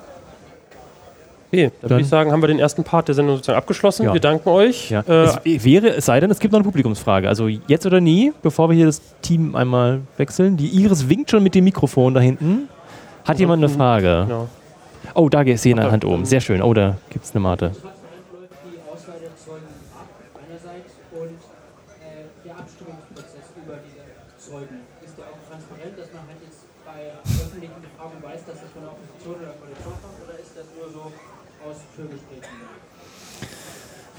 Okay, dann, dann würde ich sagen, haben wir den ersten Part der Sendung sozusagen abgeschlossen. Ja. Wir danken euch. Ja. Äh, es wäre, es sei denn, es gibt noch eine Publikumsfrage. Also jetzt oder nie, bevor wir hier das Team einmal wechseln. Die Iris winkt schon mit dem Mikrofon da hinten. Hat jemand eine Frage? Genau. Oh, da ist hier eine Hand oben. Sehr schön. Oh, da gibt es eine Mate. Die Auswahl der Zeugen einerseits und äh, der Abstimmungsprozess über diese Zeugen. Ist der auch transparent, dass man halt jetzt bei öffentlichen Befragungen weiß, dass das von der Opposition oder von der Koalition kommt, oder ist das nur so aus Türgesprächen?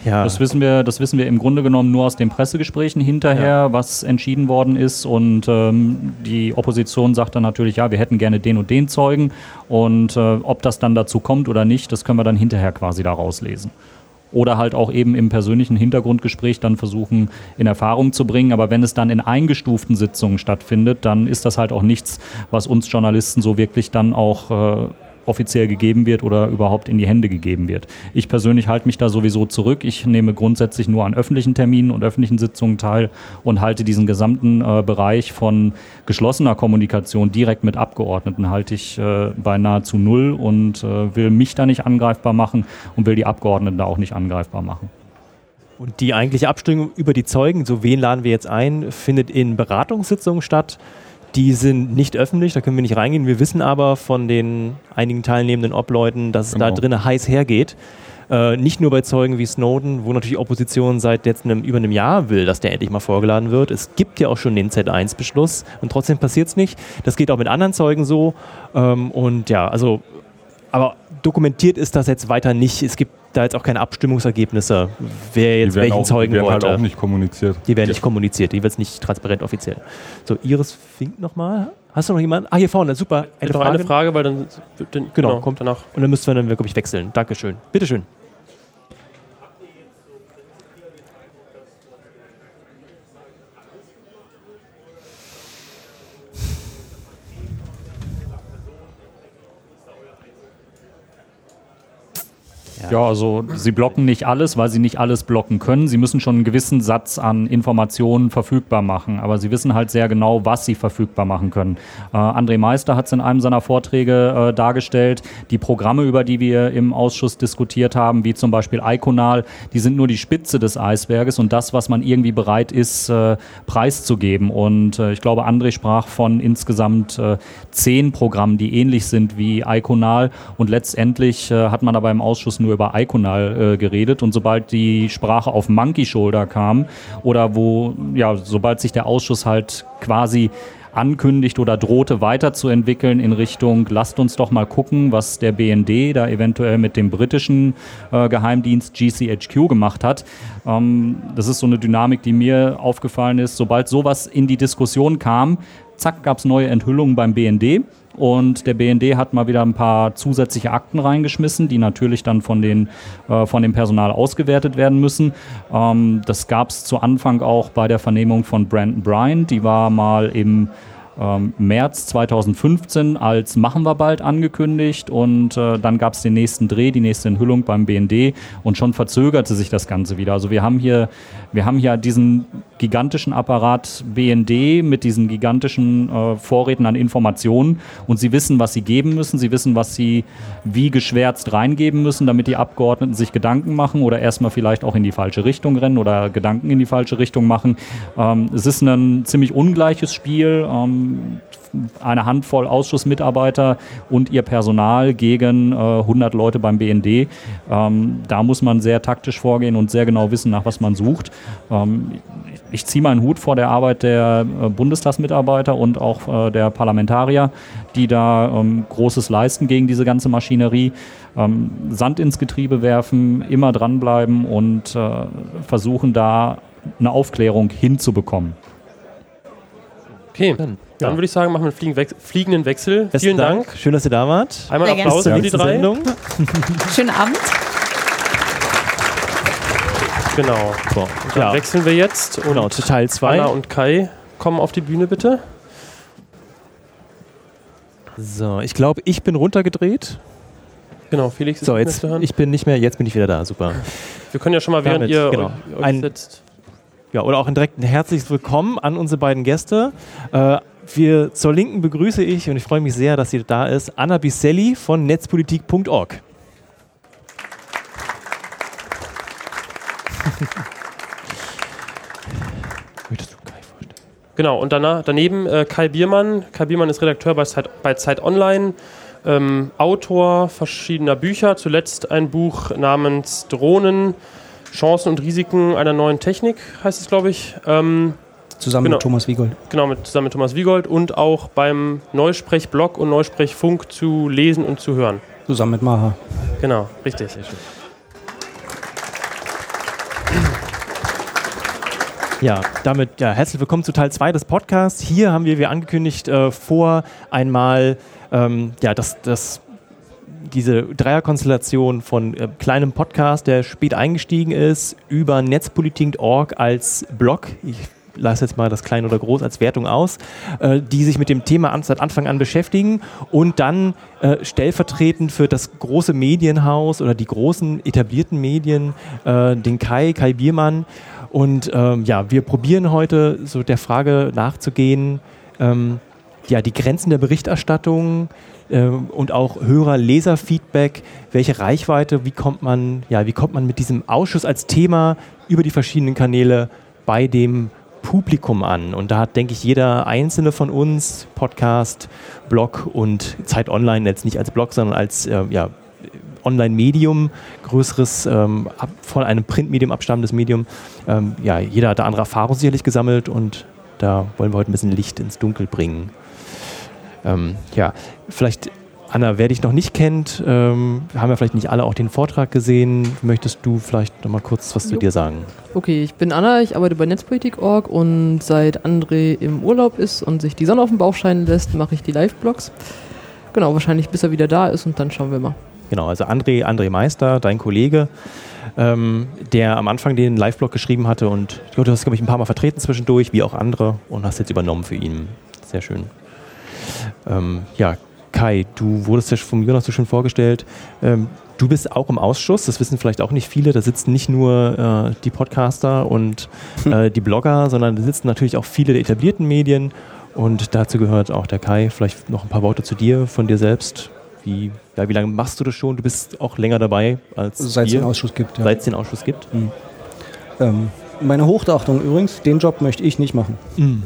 Ja. Das wissen wir, das wissen wir im Grunde genommen nur aus den Pressegesprächen hinterher, ja. was entschieden worden ist. Und ähm, die Opposition sagt dann natürlich, ja, wir hätten gerne den und den Zeugen. Und äh, ob das dann dazu kommt oder nicht, das können wir dann hinterher quasi da rauslesen. Oder halt auch eben im persönlichen Hintergrundgespräch dann versuchen, in Erfahrung zu bringen. Aber wenn es dann in eingestuften Sitzungen stattfindet, dann ist das halt auch nichts, was uns Journalisten so wirklich dann auch äh, offiziell gegeben wird oder überhaupt in die Hände gegeben wird. Ich persönlich halte mich da sowieso zurück. Ich nehme grundsätzlich nur an öffentlichen Terminen und öffentlichen Sitzungen teil und halte diesen gesamten äh, Bereich von geschlossener Kommunikation direkt mit Abgeordneten halte ich äh, bei nahezu null und äh, will mich da nicht angreifbar machen und will die Abgeordneten da auch nicht angreifbar machen. Und die eigentliche Abstimmung über die Zeugen, so wen laden wir jetzt ein, findet in Beratungssitzungen statt. Die sind nicht öffentlich, da können wir nicht reingehen. Wir wissen aber von den einigen teilnehmenden Obleuten, dass es genau. da drinnen heiß hergeht. Äh, nicht nur bei Zeugen wie Snowden, wo natürlich Opposition seit jetzt einem, über einem Jahr will, dass der endlich mal vorgeladen wird. Es gibt ja auch schon den Z eins Beschluss und trotzdem passiert es nicht. Das geht auch mit anderen Zeugen so. Ähm, und ja, also, aber dokumentiert ist das jetzt weiter nicht. Es gibt da jetzt auch keine Abstimmungsergebnisse, wer jetzt welchen auch, Zeugen die werden wollte. Halt auch nicht kommuniziert. Die werden nicht kommuniziert, die wird nicht transparent offiziell. So, Iris Fink nochmal. Hast du noch jemanden? Ah, hier vorne, super. Eine noch Frage. eine Frage, weil dann den, genau, genau, kommt danach. Und dann müssten wir dann wirklich wechseln. Dankeschön. Bitteschön. Ja, also sie blocken nicht alles, weil sie nicht alles blocken können. Sie müssen schon einen gewissen Satz an Informationen verfügbar machen, aber sie wissen halt sehr genau, was sie verfügbar machen können. Äh, André Meister hat es in einem seiner Vorträge äh, dargestellt. Die Programme, über die wir im Ausschuss diskutiert haben, wie zum Beispiel Iconal, die sind nur die Spitze des Eisberges und das, was man irgendwie bereit ist, äh, preiszugeben. Und äh, ich glaube, André sprach von insgesamt äh, zehn Programmen, die ähnlich sind wie Iconal und letztendlich äh, hat man aber im Ausschuss nur über Iconal äh, geredet und sobald die Sprache auf Monkey Shoulder kam oder wo, ja, sobald sich der Ausschuss halt quasi ankündigt oder drohte weiterzuentwickeln in Richtung, lasst uns doch mal gucken, was der B N D da eventuell mit dem britischen äh, Geheimdienst G C H Q gemacht hat. Ähm, das ist so eine Dynamik, die mir aufgefallen ist. Sobald sowas in die Diskussion kam, zack, gab es neue Enthüllungen beim B N D. Und der B N D hat mal wieder ein paar zusätzliche Akten reingeschmissen, die natürlich dann von, den, äh, von dem Personal ausgewertet werden müssen. Ähm, das gab es zu Anfang auch bei der Vernehmung von Brandon Bryant. Die war mal im ähm, März zweitausendfünfzehn als Machen wir bald angekündigt und äh, dann gab es den nächsten Dreh, die nächste Enthüllung beim B N D und schon verzögerte sich das Ganze wieder. Also wir haben hier, wir haben hier diesen gigantischen Apparat B N D mit diesen gigantischen äh, Vorräten an Informationen und sie wissen, was sie geben müssen, sie wissen, was sie wie geschwärzt reingeben müssen, damit die Abgeordneten sich Gedanken machen oder erstmal vielleicht auch in die falsche Richtung rennen oder Gedanken in die falsche Richtung machen. Ähm, es ist ein ziemlich ungleiches Spiel. Ähm, eine Handvoll Ausschussmitarbeiter und ihr Personal gegen äh, hundert Leute beim B N D. Ähm, da muss man sehr taktisch vorgehen und sehr genau wissen, nach was man sucht. Ähm, ich ziehe meinen Hut vor der Arbeit der äh, Bundestagsmitarbeiter und auch äh, der Parlamentarier, die da ähm, Großes leisten gegen diese ganze Maschinerie. Ähm, Sand ins Getriebe werfen, immer dranbleiben und äh, versuchen da eine Aufklärung hinzubekommen. Okay, dann, dann ja. würde ich sagen, machen wir einen Fliegen Wech- fliegenden Wechsel. Besten Vielen Dank. Dank. Schön, dass ihr da wart. Einmal Sehr Applaus für die drei. Sendung. Schönen Abend. Genau. So, und dann ja. wechseln wir jetzt. Und genau, zu Teil zwei. Anna und Kai kommen auf die Bühne, bitte. So, ich glaube, ich bin runtergedreht. Genau, Felix ist so, nicht jetzt, mehr zu hören. Ich bin nicht mehr, jetzt bin ich wieder da, super. Wir können ja schon mal, während Damit, ihr genau. euch, euch ein, sitzt... Ja, oder auch ein direkt ein herzliches Willkommen an unsere beiden Gäste. Äh, wir, zur Linken begrüße ich, und ich freue mich sehr, dass sie da ist, Anna Biselli von netzpolitik punkt org. Möchtest du Kai vorstellen? Genau, und danach, daneben äh, Kai Biermann. Kai Biermann ist Redakteur bei Zeit, bei Zeit Online, ähm, Autor verschiedener Bücher, zuletzt ein Buch namens Drohnen, Chancen und Risiken einer neuen Technik, heißt es, glaube ich. Ähm, zusammen genau, mit Thomas Wiegold. Genau, mit, zusammen mit Thomas Wiegold und auch beim Neusprech-Blog und Neusprech-Funk zu lesen und zu hören. Zusammen mit Maha. Genau, richtig. Sehr schön. Ja, damit ja, herzlich willkommen zu Teil zwei des Podcasts. Hier haben wir, wie angekündigt, äh, vor einmal ähm, ja, das, das, diese Dreierkonstellation von äh, kleinem Podcast, der spät eingestiegen ist, über netzpolitik punkt org als Blog. Ich lasse jetzt mal das Klein oder Groß als Wertung aus, äh, die sich mit dem Thema an, seit Anfang an beschäftigen und dann äh, stellvertretend für das große Medienhaus oder die großen etablierten Medien, äh, den Kai, Kai Biermann. Und ähm, ja, wir probieren heute so der Frage nachzugehen, ähm, ja, die Grenzen der Berichterstattung äh, und auch Hörer-Leser-Feedback. Welche Reichweite, wie kommt man, ja, wie kommt man mit diesem Ausschuss als Thema über die verschiedenen Kanäle bei dem Publikum an? Und da hat, denke ich, jeder einzelne von uns, Podcast, Blog und Zeit Online, jetzt nicht als Blog, sondern als äh, ja, Online-Medium, größeres, ähm, ab, von einem Printmedium abstammendes Medium. Ähm, ja, jeder hat da andere Erfahrungen sicherlich gesammelt und da wollen wir heute ein bisschen Licht ins Dunkel bringen. Ähm, ja, vielleicht, Anna, wer dich noch nicht kennt, ähm, haben wir vielleicht nicht alle auch den Vortrag gesehen. Möchtest du vielleicht noch mal kurz was jo. zu dir sagen? Okay, ich bin Anna, ich arbeite bei netzpolitik punkt org und seit André im Urlaub ist und sich die Sonne auf den Bauch scheinen lässt, mache ich die Live-Blogs. Genau, wahrscheinlich bis er wieder da ist und dann schauen wir mal. Genau, also André, André Meister, dein Kollege, ähm, der am Anfang den Live-Blog geschrieben hatte und du hast, glaube ich, ein paar Mal vertreten zwischendurch, wie auch andere, und hast jetzt übernommen für ihn. Sehr schön. Ähm, ja, Kai, du wurdest ja von mir noch so schön vorgestellt. Ähm, du bist auch im Ausschuss, das wissen vielleicht auch nicht viele, da sitzen nicht nur äh, die Podcaster und äh, die Blogger, sondern da sitzen natürlich auch viele der etablierten Medien und dazu gehört auch der Kai. Vielleicht noch ein paar Worte zu dir, von dir selbst. Wie, ja, wie lange machst du das schon? Du bist auch länger dabei als Seit es wir. den Ausschuss gibt. Ja. Seit es den Ausschuss gibt. Mhm. Ähm, meine Hochachtung übrigens, den Job möchte ich nicht machen. Mhm.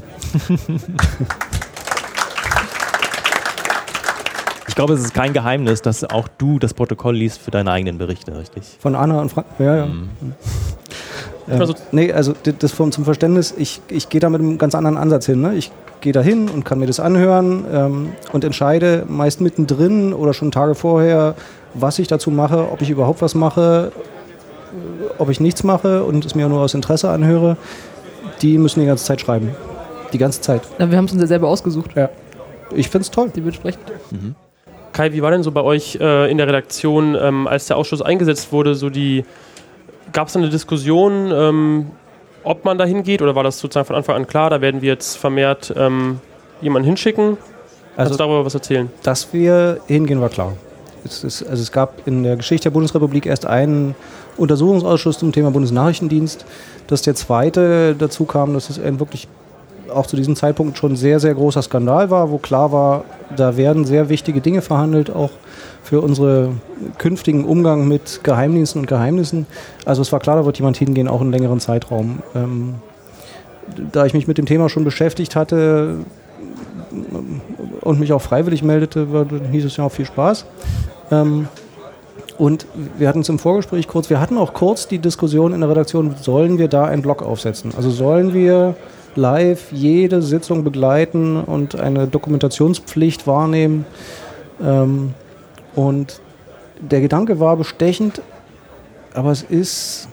Ich glaube, es ist kein Geheimnis, dass auch du das Protokoll liest für deine eigenen Berichte, richtig? Von Anna und Frank. Ja, ja. Mhm. Äh, also, nee, also das vom, zum Verständnis, ich, ich gehe da mit einem ganz anderen Ansatz hin. Ne? Ich gehe da hin und kann mir das anhören ähm, und entscheide meist mittendrin oder schon Tage vorher, was ich dazu mache, ob ich überhaupt was mache, ob ich nichts mache und es mir nur aus Interesse anhöre. Die müssen die ganze Zeit schreiben. Die ganze Zeit. Ja, wir haben es uns ja selber ausgesucht. Ja. Ich finde es toll. Die wird sprechen. Mhm. Kai, wie war denn so bei euch äh, in der Redaktion, ähm, als der Ausschuss eingesetzt wurde, so die, gab es da eine Diskussion, ähm, ob man da hingeht, oder war das sozusagen von Anfang an klar, da werden wir jetzt vermehrt ähm, jemanden hinschicken? Kannst du darüber was erzählen? Dass wir hingehen, war klar. Es, ist, also es gab in der Geschichte der Bundesrepublik erst einen Untersuchungsausschuss zum Thema Bundesnachrichtendienst. Dass der zweite dazu kam, dass es ein wirklich auch zu diesem Zeitpunkt schon sehr, sehr großer Skandal war, wo klar war, da werden sehr wichtige Dinge verhandelt, auch für unseren künftigen Umgang mit Geheimdiensten und Geheimnissen. Also es war klar, da wird jemand hingehen, auch einen längeren Zeitraum. Ähm, da ich mich mit dem Thema schon beschäftigt hatte und mich auch freiwillig meldete, dann hieß es ja auch viel Spaß. Ähm, und wir hatten es im Vorgespräch kurz, wir hatten auch kurz die Diskussion in der Redaktion, sollen wir da einen Blog aufsetzen? Also sollen wir live jede Sitzung begleiten und eine Dokumentationspflicht wahrnehmen. Ähm, und der Gedanke war bestechend, aber es ist,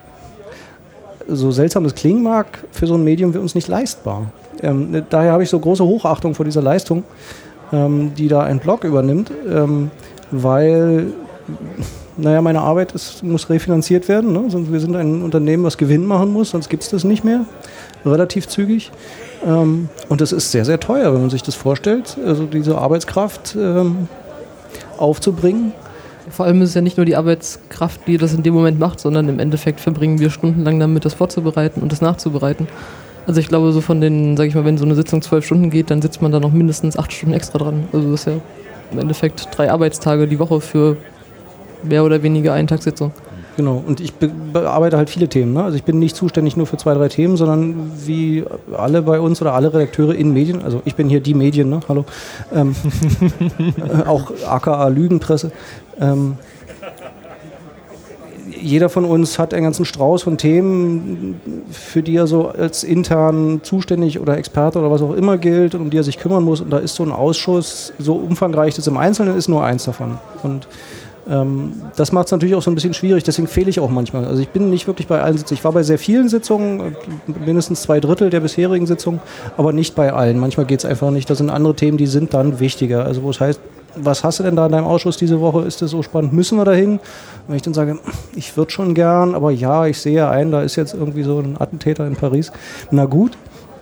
so seltsam das klingen mag, für so ein Medium für uns nicht leistbar. Ähm, daher habe ich so große Hochachtung vor dieser Leistung, ähm, die da ein Blog übernimmt, ähm, weil, naja, meine Arbeit ist, muss refinanziert werden. Ne? Wir sind ein Unternehmen, was Gewinn machen muss, sonst gibt es das nicht mehr. Relativ zügig. Ähm, und das ist sehr, sehr teuer, wenn man sich das vorstellt, also diese Arbeitskraft ähm, aufzubringen. Vor allem ist es ja nicht nur die Arbeitskraft, die das in dem Moment macht, sondern im Endeffekt verbringen wir stundenlang damit, das vorzubereiten und das nachzubereiten. Also ich glaube, so von den, sag ich mal, wenn so eine Sitzung zwölf Stunden geht, dann sitzt man da noch mindestens acht Stunden extra dran. Also das ist ja im Endeffekt drei Arbeitstage die Woche für mehr oder weniger einen Tag Sitzung. Genau, und ich be- bearbeite halt viele Themen. Ne? Also ich bin nicht zuständig nur für zwei, drei Themen, sondern wie alle bei uns oder alle Redakteure in Medien, also ich bin hier die Medien, ne? Hallo, ähm, äh, auch aka Lügenpresse. Ähm, jeder von uns hat einen ganzen Strauß von Themen, für die er so als intern zuständig oder Experte oder was auch immer gilt und um die er sich kümmern muss. Und da ist so ein Ausschuss, so umfangreich das im Einzelnen ist, nur eins davon. Und Ähm, das macht es natürlich auch so ein bisschen schwierig, deswegen fehle ich auch manchmal. Also ich bin nicht wirklich bei allen Sitzungen. Ich war bei sehr vielen Sitzungen, mindestens zwei Drittel der bisherigen Sitzungen, aber nicht bei allen. Manchmal geht es einfach nicht. Das sind andere Themen, die sind dann wichtiger. Also wo es heißt, was hast du denn da in deinem Ausschuss diese Woche? Ist das so spannend? Müssen wir da hin? Wenn ich dann sage, ich würde schon gern, aber ja, ich sehe ein, da ist jetzt irgendwie so ein Attentäter in Paris. Na gut,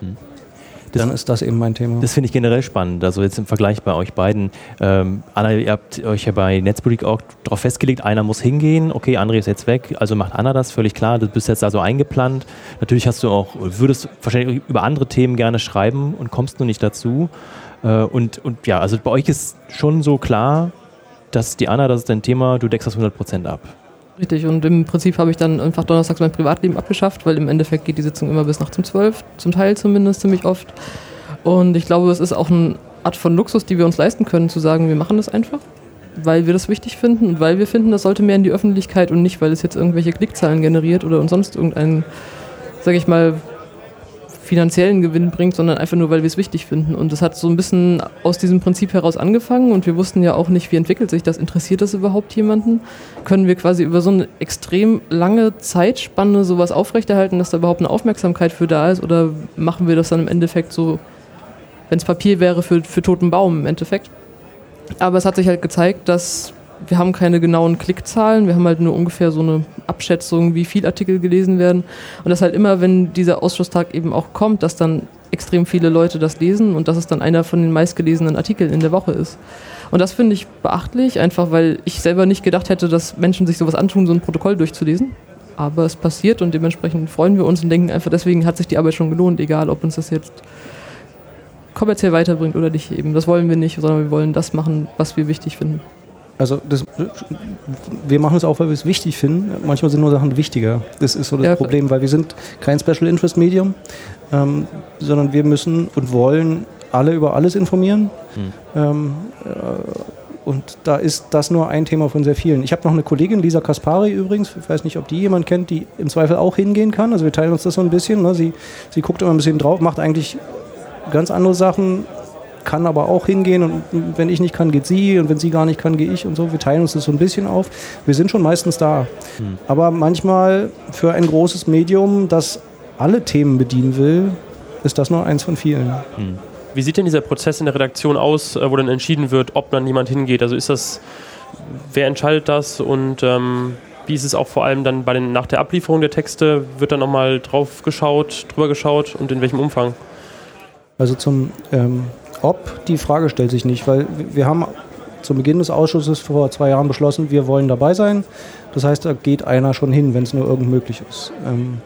das, dann ist das eben mein Thema. Das finde ich generell spannend. Also jetzt im Vergleich bei euch beiden. Ähm, Anna, ihr habt euch ja bei Netzpolitik auch darauf festgelegt, einer muss hingehen. Okay, André ist jetzt weg, also macht Anna das, völlig klar. Du bist jetzt also eingeplant. Natürlich hast du auch, würdest wahrscheinlich über andere Themen gerne schreiben und kommst nur nicht dazu. Und, und ja, also bei euch ist schon so klar, dass die Anna, das ist dein Thema, du deckst das hundert Prozent ab. Richtig, und im Prinzip habe ich dann einfach donnerstags mein Privatleben abgeschafft, weil im Endeffekt geht die Sitzung immer bis nachts um zwölf, zum Teil zumindest ziemlich oft. Und ich glaube, es ist auch eine Art von Luxus, die wir uns leisten können, zu sagen, wir machen das einfach, weil wir das wichtig finden und weil wir finden, das sollte mehr in die Öffentlichkeit und nicht, weil es jetzt irgendwelche Klickzahlen generiert oder uns sonst irgendeinen, sage ich mal, finanziellen Gewinn bringt, sondern einfach nur, weil wir es wichtig finden. Und das hat so ein bisschen aus diesem Prinzip heraus angefangen und wir wussten ja auch nicht, wie entwickelt sich das, interessiert das überhaupt jemanden? Können wir quasi über so eine extrem lange Zeitspanne sowas aufrechterhalten, dass da überhaupt eine Aufmerksamkeit für da ist oder machen wir das dann im Endeffekt so, wenn es Papier wäre, für, für toten Baum im Endeffekt? Aber es hat sich halt gezeigt, dass wir haben keine genauen Klickzahlen, wir haben halt nur ungefähr so eine Abschätzung, wie viele Artikel gelesen werden. Und dass halt immer, wenn dieser Ausschusstag eben auch kommt, dass dann extrem viele Leute das lesen und dass es dann einer von den meistgelesenen Artikeln in der Woche ist. Und das finde ich beachtlich, einfach weil ich selber nicht gedacht hätte, dass Menschen sich sowas antun, so ein Protokoll durchzulesen. Aber es passiert und dementsprechend freuen wir uns und denken einfach, deswegen hat sich die Arbeit schon gelohnt, egal ob uns das jetzt kommerziell weiterbringt oder nicht eben. Das wollen wir nicht, sondern wir wollen das machen, was wir wichtig finden. Also das, wir machen es auch, weil wir es wichtig finden. Manchmal sind nur Sachen wichtiger. Das ist so das ja, Problem, weil wir sind kein Special Interest Medium, ähm, sondern wir müssen und wollen alle über alles informieren. Hm. Ähm, äh, und da ist das nur ein Thema von sehr vielen. Ich habe noch eine Kollegin, Lisa Kaspari übrigens, ich weiß nicht, ob die jemand kennt, die im Zweifel auch hingehen kann. Also wir teilen uns das so ein bisschen. Ne? Sie, sie guckt immer ein bisschen drauf, macht eigentlich ganz andere Sachen, kann aber auch hingehen und wenn ich nicht kann, geht sie und wenn sie gar nicht kann, gehe ich und so. Wir teilen uns das so ein bisschen auf. Wir sind schon meistens da. Hm. Aber manchmal für ein großes Medium, das alle Themen bedienen will, ist das nur eins von vielen. Hm. Wie sieht denn dieser Prozess in der Redaktion aus, wo dann entschieden wird, ob dann jemand hingeht? Also ist das, wer entscheidet das und ähm, wie ist es auch vor allem dann bei den, nach der Ablieferung der Texte, wird dann nochmal drauf geschaut, drüber geschaut und in welchem Umfang? Also zum ähm, Ob, die Frage stellt sich nicht, weil wir haben zum Beginn des Ausschusses vor zwei Jahren beschlossen, wir wollen dabei sein. Das heißt, da geht einer schon hin, wenn es nur irgend möglich ist. Ähm,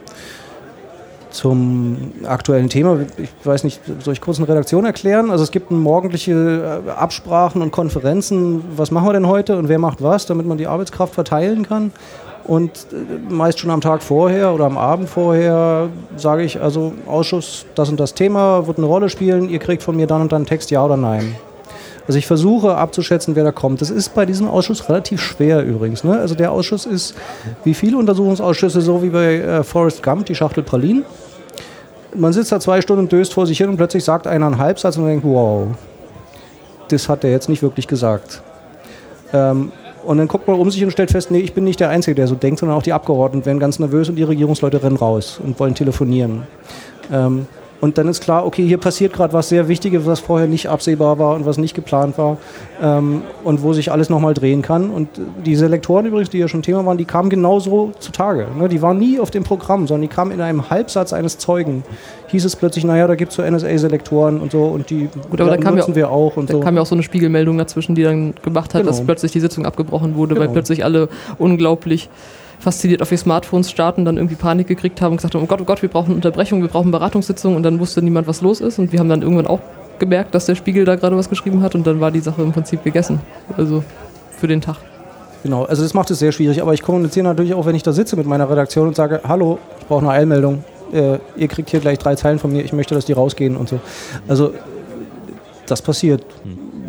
zum aktuellen Thema, ich weiß nicht, soll ich kurz eine Redaktion erklären? Also es gibt morgendliche Absprachen und Konferenzen, was machen wir denn heute und wer macht was, damit man die Arbeitskraft verteilen kann. Und meist schon am Tag vorher oder am Abend vorher sage ich, also Ausschuss, das und das Thema wird eine Rolle spielen, ihr kriegt von mir dann und dann Text, ja oder nein. Also ich versuche abzuschätzen, wer da kommt. Das ist bei diesem Ausschuss relativ schwer übrigens. Ne? Also der Ausschuss ist, wie viele Untersuchungsausschüsse, so wie bei äh, Forrest Gump, die Schachtel Pralinen. Man sitzt da zwei Stunden und döst vor sich hin und plötzlich sagt einer einen Halbsatz und denkt, wow, das hat der jetzt nicht wirklich gesagt. Ähm, Und dann guckt man um sich und stellt fest, nee, ich bin nicht der Einzige, der so denkt, sondern auch die Abgeordneten werden ganz nervös und die Regierungsleute rennen raus und wollen telefonieren. Ähm, und dann ist klar, okay, hier passiert gerade was sehr Wichtiges, was vorher nicht absehbar war und was nicht geplant war ähm, und wo sich alles nochmal drehen kann. Und die Selektoren übrigens, die ja schon Thema waren, die kamen genauso zutage. Ne? Die waren nie auf dem Programm, sondern die kamen in einem Halbsatz eines Zeugen. Hieß es plötzlich, naja, da gibt es so N S A-Selektoren und so und die Gut, aber da kam nutzen ja, wir auch. Und da so. kam ja auch so eine Spiegelmeldung dazwischen, die dann gemacht hat, Genau. dass plötzlich die Sitzung abgebrochen wurde, Genau. weil plötzlich alle unglaublich fasziniert auf ihr Smartphones starten, dann irgendwie Panik gekriegt haben und gesagt haben, oh Gott, oh Gott, wir brauchen Unterbrechung, wir brauchen Beratungssitzung und dann wusste niemand, was los ist und wir haben dann irgendwann auch gemerkt, dass der Spiegel da gerade was geschrieben hat und dann war die Sache im Prinzip gegessen, also für den Tag. Genau, also das macht es sehr schwierig, aber ich kommuniziere natürlich auch, wenn ich da sitze mit meiner Redaktion und sage, hallo, ich brauche eine Eilmeldung, äh, ihr kriegt hier gleich drei Zeilen von mir, ich möchte, dass die rausgehen und so. Also das passiert.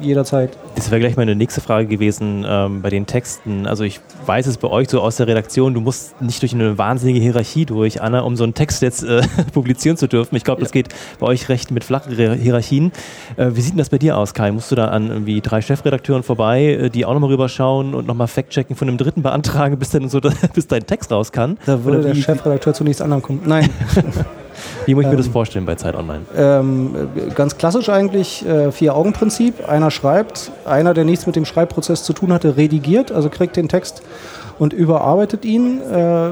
jederzeit. Das wäre gleich meine nächste Frage gewesen ähm, bei den Texten. Also ich weiß es bei euch so aus der Redaktion, du musst nicht durch eine wahnsinnige Hierarchie durch, Anna, um so einen Text jetzt äh, publizieren zu dürfen. Ich glaube, das geht bei euch recht mit flachen Hierarchien. Äh, wie sieht denn das bei dir aus, Kai? Musst du da an irgendwie drei Chefredakteuren vorbei, äh, die auch nochmal rüberschauen und nochmal Fact-Checken von einem Dritten beantragen, bis, dann so, bis dein Text raus kann? Da würde der Chefredakteur zu nichts anderem kommen. Nein. Wie muss ich mir ähm, das vorstellen bei Zeit Online? Ähm, ganz klassisch eigentlich, äh, Vier-Augen-Prinzip. Einer schreibt, einer, der nichts mit dem Schreibprozess zu tun hatte, redigiert, also kriegt den Text und überarbeitet ihn. Äh,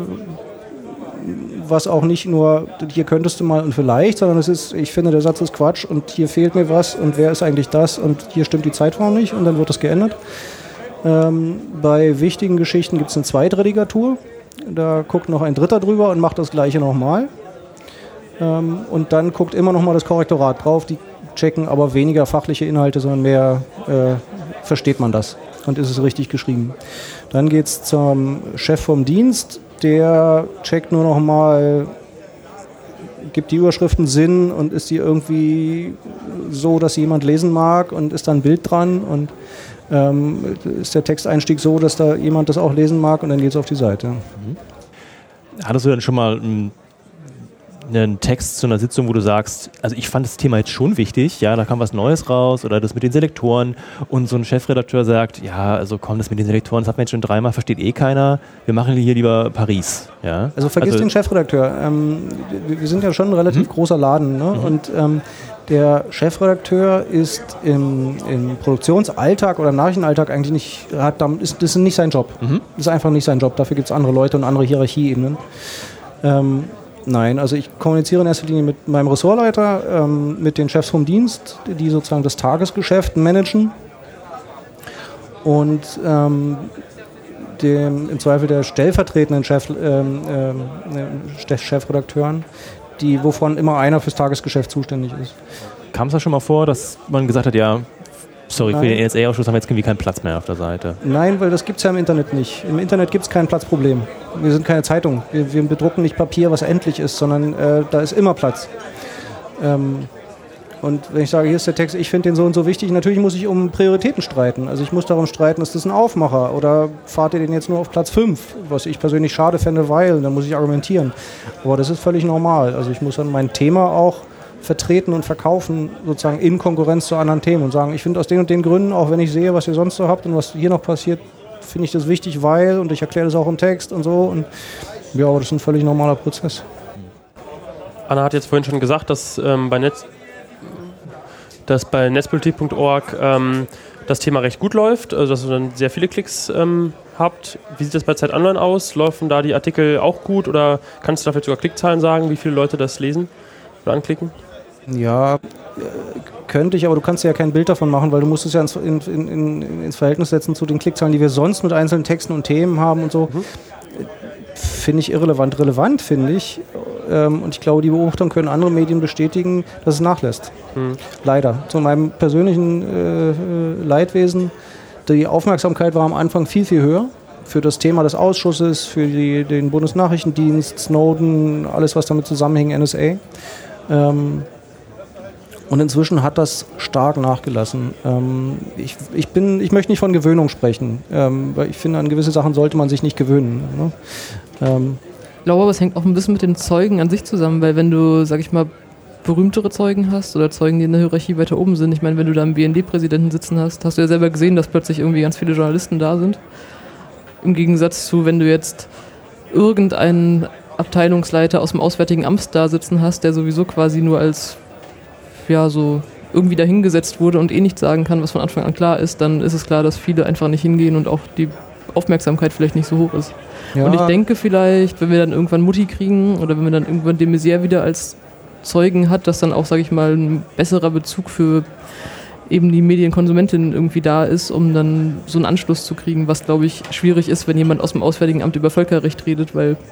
was auch nicht nur, hier könntest du mal und vielleicht, sondern es ist, ich finde, der Satz ist Quatsch und hier fehlt mir was und wer ist eigentlich das und hier stimmt die Zeitform nicht und dann wird das geändert. Ähm, bei wichtigen Geschichten gibt es eine Zweitredigatur. Da guckt noch ein Dritter drüber und macht das Gleiche nochmal. Ähm, und dann guckt immer noch mal das Korrektorat drauf. Die checken aber weniger fachliche Inhalte, sondern mehr äh, versteht man das und ist es richtig geschrieben. Dann geht es zum Chef vom Dienst. Der checkt nur noch mal, gibt die Überschriften Sinn und ist die irgendwie so, dass jemand lesen mag und ist da ein Bild dran und ähm, ist der Texteinstieg so, dass da jemand das auch lesen mag und dann geht es auf die Seite. Mhm. Hattest du denn schon mal ein einen Text zu einer Sitzung, wo du sagst, also ich fand das Thema jetzt schon wichtig, ja, da kam was Neues raus oder das mit den Selektoren und so ein Chefredakteur sagt, ja, also komm, das mit den Selektoren, das hat man jetzt schon dreimal, versteht eh keiner, wir machen hier lieber Paris. Ja? Also vergiss also den Chefredakteur. Ähm, wir sind ja schon ein relativ mhm. großer Laden, ne? Mhm. Und ähm, der Chefredakteur ist im, im Produktionsalltag oder Nachrichtenalltag eigentlich nicht, hat, ist, das ist nicht sein Job. Mhm. Das ist einfach nicht sein Job, dafür gibt es andere Leute und andere Hierarchieebenen. Ähm, Nein, also ich kommuniziere in erster Linie mit meinem Ressortleiter, ähm, mit den Chefs vom Dienst, die sozusagen das Tagesgeschäft managen und ähm, dem, im Zweifel der stellvertretenden Chef, ähm, äh, Chefredakteuren, die, wovon immer einer fürs Tagesgeschäft zuständig ist. Kam es da schon mal vor, dass man gesagt hat, ja, sorry, Nein. für den N S A-Ausschuss haben wir jetzt irgendwie keinen Platz mehr auf der Seite? Nein, weil das gibt es ja im Internet nicht. Im Internet gibt es kein Platzproblem. Wir sind keine Zeitung. Wir, wir bedrucken nicht Papier, was endlich ist, sondern äh, da ist immer Platz. Ähm, und wenn ich sage, hier ist der Text, ich finde den so und so wichtig, natürlich muss ich um Prioritäten streiten. Also ich muss darum streiten, ist das ein Aufmacher oder fahrt ihr den jetzt nur auf Platz fünf, was ich persönlich schade fände, weil, dann muss ich argumentieren. Aber das ist völlig normal. Also ich muss dann mein Thema auch vertreten und verkaufen, sozusagen in Konkurrenz zu anderen Themen und sagen, ich finde aus den und den Gründen, auch wenn ich sehe, was ihr sonst so habt und was hier noch passiert, finde ich das wichtig, weil, und ich erkläre das auch im Text und so und ja, aber das ist ein völlig normaler Prozess. Anna hat jetzt vorhin schon gesagt, dass ähm, bei, Netz, dass bei netzpolitik punkt org ähm, das Thema recht gut läuft, also dass ihr dann sehr viele Klicks ähm, habt. Wie sieht das bei Zeit Online aus? Laufen da die Artikel auch gut oder kannst du dafür sogar Klickzahlen sagen, wie viele Leute das lesen oder anklicken? Ja, könnte ich, aber du kannst ja kein Bild davon machen, weil du musst es ja ins, in, in, ins Verhältnis setzen zu den Klickzahlen, die wir sonst mit einzelnen Texten und Themen haben und so. Mhm. Finde ich irrelevant. Relevant finde ich, ähm, und ich glaube, die Beobachtung können andere Medien bestätigen, dass es nachlässt. Mhm. Leider. Zu meinem persönlichen äh, Leidwesen, die Aufmerksamkeit war am Anfang viel, viel höher. Für das Thema des Ausschusses, für die, den Bundesnachrichtendienst, Snowden, alles, was damit zusammenhängt, N S A. Ähm, Und inzwischen hat das stark nachgelassen. Ähm, ich, ich, bin, ich möchte nicht von Gewöhnung sprechen, ähm, weil ich finde, an gewisse Sachen sollte man sich nicht gewöhnen. Ne? Ähm. Ich glaube, es hängt auch ein bisschen mit den Zeugen an sich zusammen, weil wenn du, sag ich mal, berühmtere Zeugen hast oder Zeugen, die in der Hierarchie weiter oben sind, ich meine, wenn du da einen B N D-Präsidenten sitzen hast, hast du ja selber gesehen, dass plötzlich irgendwie ganz viele Journalisten da sind. Im Gegensatz zu, wenn du jetzt irgendeinen Abteilungsleiter aus dem Auswärtigen Amt da sitzen hast, der sowieso quasi nur als ja so irgendwie dahingesetzt wurde und eh nichts sagen kann, was von Anfang an klar ist, dann ist es klar, dass viele einfach nicht hingehen und auch die Aufmerksamkeit vielleicht nicht so hoch ist. Ja. Und ich denke vielleicht, wenn wir dann irgendwann Mutti kriegen oder wenn wir dann irgendwann de Maizière wieder als Zeugen hat, dass dann auch, sage ich mal, ein besserer Bezug für eben die Medienkonsumentin irgendwie da ist, um dann so einen Anschluss zu kriegen, was, glaube ich, schwierig ist, wenn jemand aus dem Auswärtigen Amt über Völkerrecht redet, weil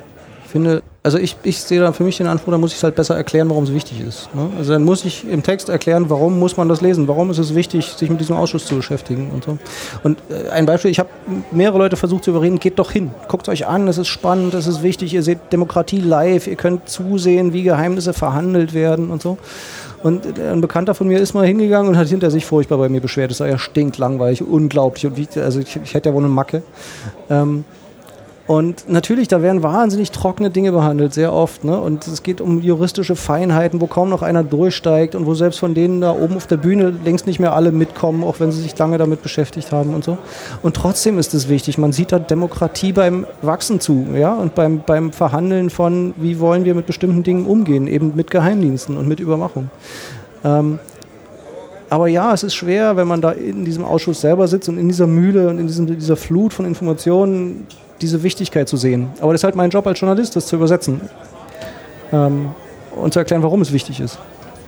Ich finde, also ich, ich sehe da für mich den Anspruch, da muss ich es halt besser erklären, warum es wichtig ist. Ne? Also dann muss ich im Text erklären, warum muss man das lesen, warum ist es wichtig, sich mit diesem Ausschuss zu beschäftigen und so. Und äh, ein Beispiel, ich habe mehrere Leute versucht zu überreden, geht doch hin, guckt es euch an, es ist spannend, es ist wichtig, ihr seht Demokratie live, ihr könnt zusehen, wie Geheimnisse verhandelt werden und so. Und ein Bekannter von mir ist mal hingegangen und hat hinter sich furchtbar bei mir beschwert, es sei ja stinklangweilig, unglaublich und wie, also ich, ich hätte ja wohl eine Macke. Ähm, Und natürlich, da werden wahnsinnig trockene Dinge behandelt, sehr oft. Ne? Und es geht um juristische Feinheiten, wo kaum noch einer durchsteigt und wo selbst von denen da oben auf der Bühne längst nicht mehr alle mitkommen, auch wenn sie sich lange damit beschäftigt haben und so. Und trotzdem ist es wichtig. Man sieht da Demokratie beim Wachsen zu, ja, und beim, beim Verhandeln von, wie wollen wir mit bestimmten Dingen umgehen, eben mit Geheimdiensten und mit Überwachung. Ähm, Aber ja, es ist schwer, wenn man da in diesem Ausschuss selber sitzt und in dieser Mühle und in diesem, dieser Flut von Informationen diese Wichtigkeit zu sehen. Aber das ist halt mein Job als Journalist, das zu übersetzen ähm, und zu erklären, warum es wichtig ist.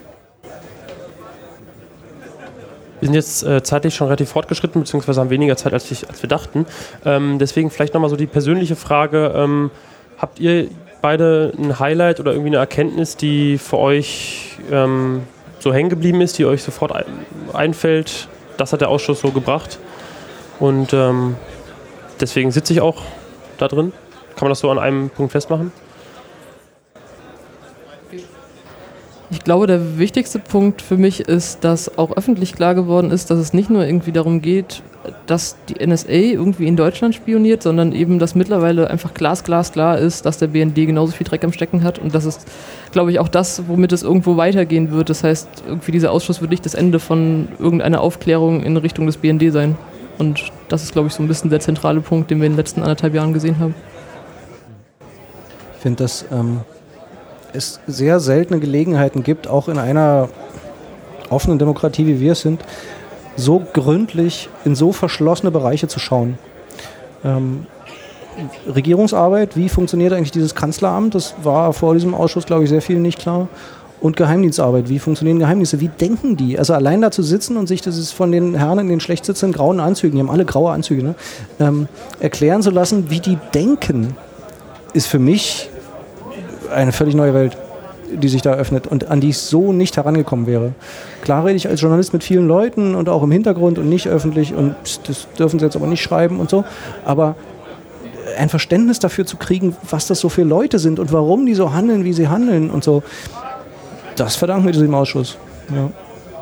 Wir sind jetzt äh, zeitlich schon relativ fortgeschritten, beziehungsweise haben weniger Zeit, als, ich, als wir dachten. Ähm, deswegen vielleicht nochmal so die persönliche Frage. Ähm, habt ihr beide ein Highlight oder irgendwie eine Erkenntnis, die für euch ähm, so hängen geblieben ist, die euch sofort ein, einfällt? Das hat der Ausschuss so gebracht. Und ähm, deswegen sitze ich auch da drin. Kann man das so an einem Punkt festmachen? Ich glaube, der wichtigste Punkt für mich ist, dass auch öffentlich klar geworden ist, dass es nicht nur irgendwie darum geht, dass die N S A irgendwie in Deutschland spioniert, sondern eben, dass mittlerweile einfach glasglas klar ist, dass der B N D genauso viel Dreck am Stecken hat. Und das ist, glaube ich, auch das, womit es irgendwo weitergehen wird. Das heißt, irgendwie dieser Ausschuss wird nicht das Ende von irgendeiner Aufklärung in Richtung des B N D sein. Und das ist, glaube ich, so ein bisschen der zentrale Punkt, den wir in den letzten anderthalb Jahren gesehen haben. Ich finde, dass ähm, es sehr seltene Gelegenheiten gibt, auch in einer offenen Demokratie, wie wir es sind, so gründlich in so verschlossene Bereiche zu schauen. Ähm, Regierungsarbeit, wie funktioniert eigentlich dieses Kanzleramt? Das war vor diesem Ausschuss, glaube ich, sehr viel nicht klar. Und Geheimdienstarbeit, wie funktionieren Geheimdienste, wie denken die? Also allein da zu sitzen und sich das ist von den Herren in den schlecht sitzenden grauen Anzügen, die haben alle graue Anzüge, ne, ähm, erklären zu lassen, wie die denken, ist für mich eine völlig neue Welt, die sich da öffnet und an die ich so nicht herangekommen wäre. Klar rede ich als Journalist mit vielen Leuten und auch im Hintergrund und nicht öffentlich und das dürfen sie jetzt aber nicht schreiben und so, aber ein Verständnis dafür zu kriegen, was das so für Leute sind und warum die so handeln, wie sie handeln und so, das verdanken wir diesem Ausschuss. Ja.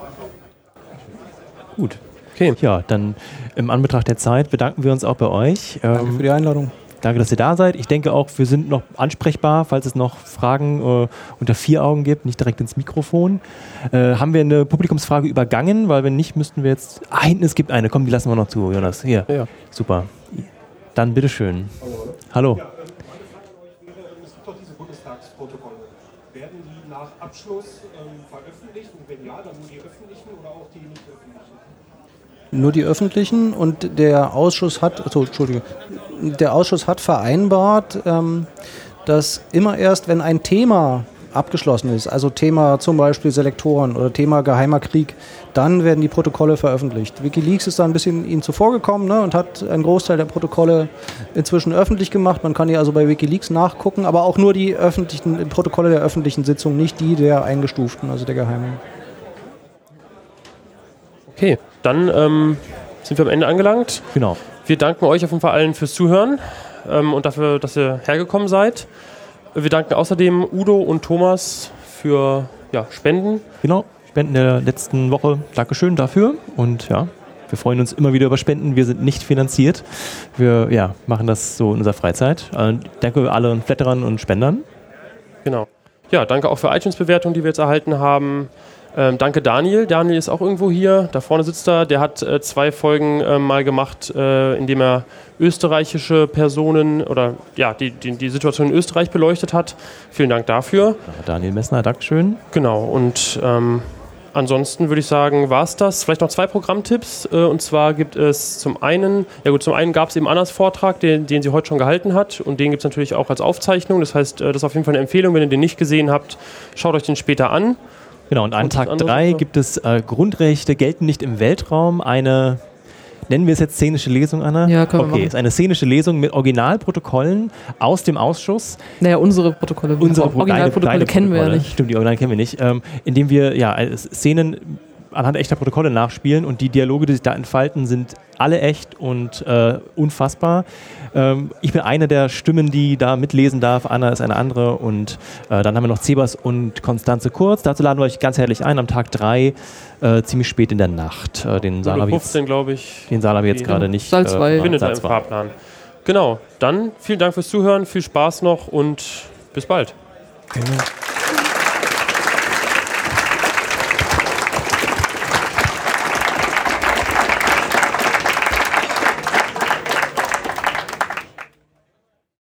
Gut. Okay. Ja, dann im Anbetracht der Zeit bedanken wir uns auch bei euch. Danke ähm, für die Einladung. Danke, dass ihr da seid. Ich denke auch, wir sind noch ansprechbar, falls es noch Fragen äh, unter vier Augen gibt, nicht direkt ins Mikrofon. Äh, haben wir eine Publikumsfrage übergangen? Weil wenn nicht, müssten wir jetzt... Ah, hinten, es gibt eine. Komm, die lassen wir noch zu, Jonas. Hier. Ja. Super. Dann bitteschön. Hallo. Ja, ähm, meine Frage an euch wäre, es gibt doch diese Bundestagsprotokolle. Werden die nach Abschluss ähm, veröffentlicht? Und wenn ja, dann nur die öffentlichen oder auch die nicht öffentlichen? Nur die öffentlichen und der Ausschuss hat, also, Entschuldige, der Ausschuss hat vereinbart, ähm, dass immer erst, wenn ein Thema abgeschlossen ist, also Thema zum Beispiel Selektoren oder Thema Geheimer Krieg, dann werden die Protokolle veröffentlicht. WikiLeaks ist da ein bisschen ihnen zuvorgekommen, ne, und hat einen Großteil der Protokolle inzwischen öffentlich gemacht. Man kann die also bei WikiLeaks nachgucken, aber auch nur die öffentlichen Protokolle der öffentlichen Sitzung, nicht die der eingestuften, also der geheimen. Okay, dann ähm, sind wir am Ende angelangt. Genau. Wir danken euch auf jeden Fall allen fürs Zuhören ähm, und dafür, dass ihr hergekommen seid. Wir danken außerdem Udo und Thomas für ja, Spenden. Genau, Spenden der letzten Woche. Dankeschön dafür. Und ja, wir freuen uns immer wieder über Spenden. Wir sind nicht finanziert. Wir ja, machen das so in unserer Freizeit. Äh, danke allen Flatterern und Spendern. Genau. Ja, danke auch für iTunes-Bewertungen, die wir jetzt erhalten haben. Ähm, danke Daniel. Daniel ist auch irgendwo hier. Da vorne sitzt er. Der hat äh, zwei Folgen äh, mal gemacht, äh, in dem er österreichische Personen oder ja, die, die, die Situation in Österreich beleuchtet hat. Vielen Dank dafür. Daniel Messner, Dankeschön. Genau. Und ähm, ansonsten würde ich sagen, war es das. Vielleicht noch zwei Programmtipps. Äh, und zwar gibt es zum einen, ja gut, zum einen gab es eben Annas Vortrag, den, den sie heute schon gehalten hat. Und den gibt es natürlich auch als Aufzeichnung. Das heißt, äh, das ist auf jeden Fall eine Empfehlung. Wenn ihr den nicht gesehen habt, schaut euch den später an. Genau, und an Tag drei gibt es äh, Grundrechte gelten nicht im Weltraum, eine Nennen wir es jetzt szenische Lesung, Anna? Ja, können wir Okay, machen. es ist eine szenische Lesung mit Originalprotokollen aus dem Ausschuss. Naja, unsere Protokolle. Unsere Pro- Originalprotokolle deine- kennen wir ja Protokolle. nicht. Stimmt, die Original kennen wir nicht. Ähm, indem wir ja, Szenen anhand echter Protokolle nachspielen und die Dialoge, die sich da entfalten, sind alle echt und äh, unfassbar. Ähm, ich bin eine der Stimmen, die da mitlesen darf. Anna ist eine andere. Und äh, dann haben wir noch Zebas und Konstanze Kurz. Dazu laden wir euch ganz herzlich ein am Tag drei, äh, ziemlich spät in der Nacht. Äh, den Saal habe ich jetzt, fünfzehn, glaube ich. den Saal habe ich jetzt Die- gerade nicht. Saal zwei. Findet Saal er im zwei. Fahrplan. Genau, dann vielen Dank fürs Zuhören, viel Spaß noch und bis bald. Genau.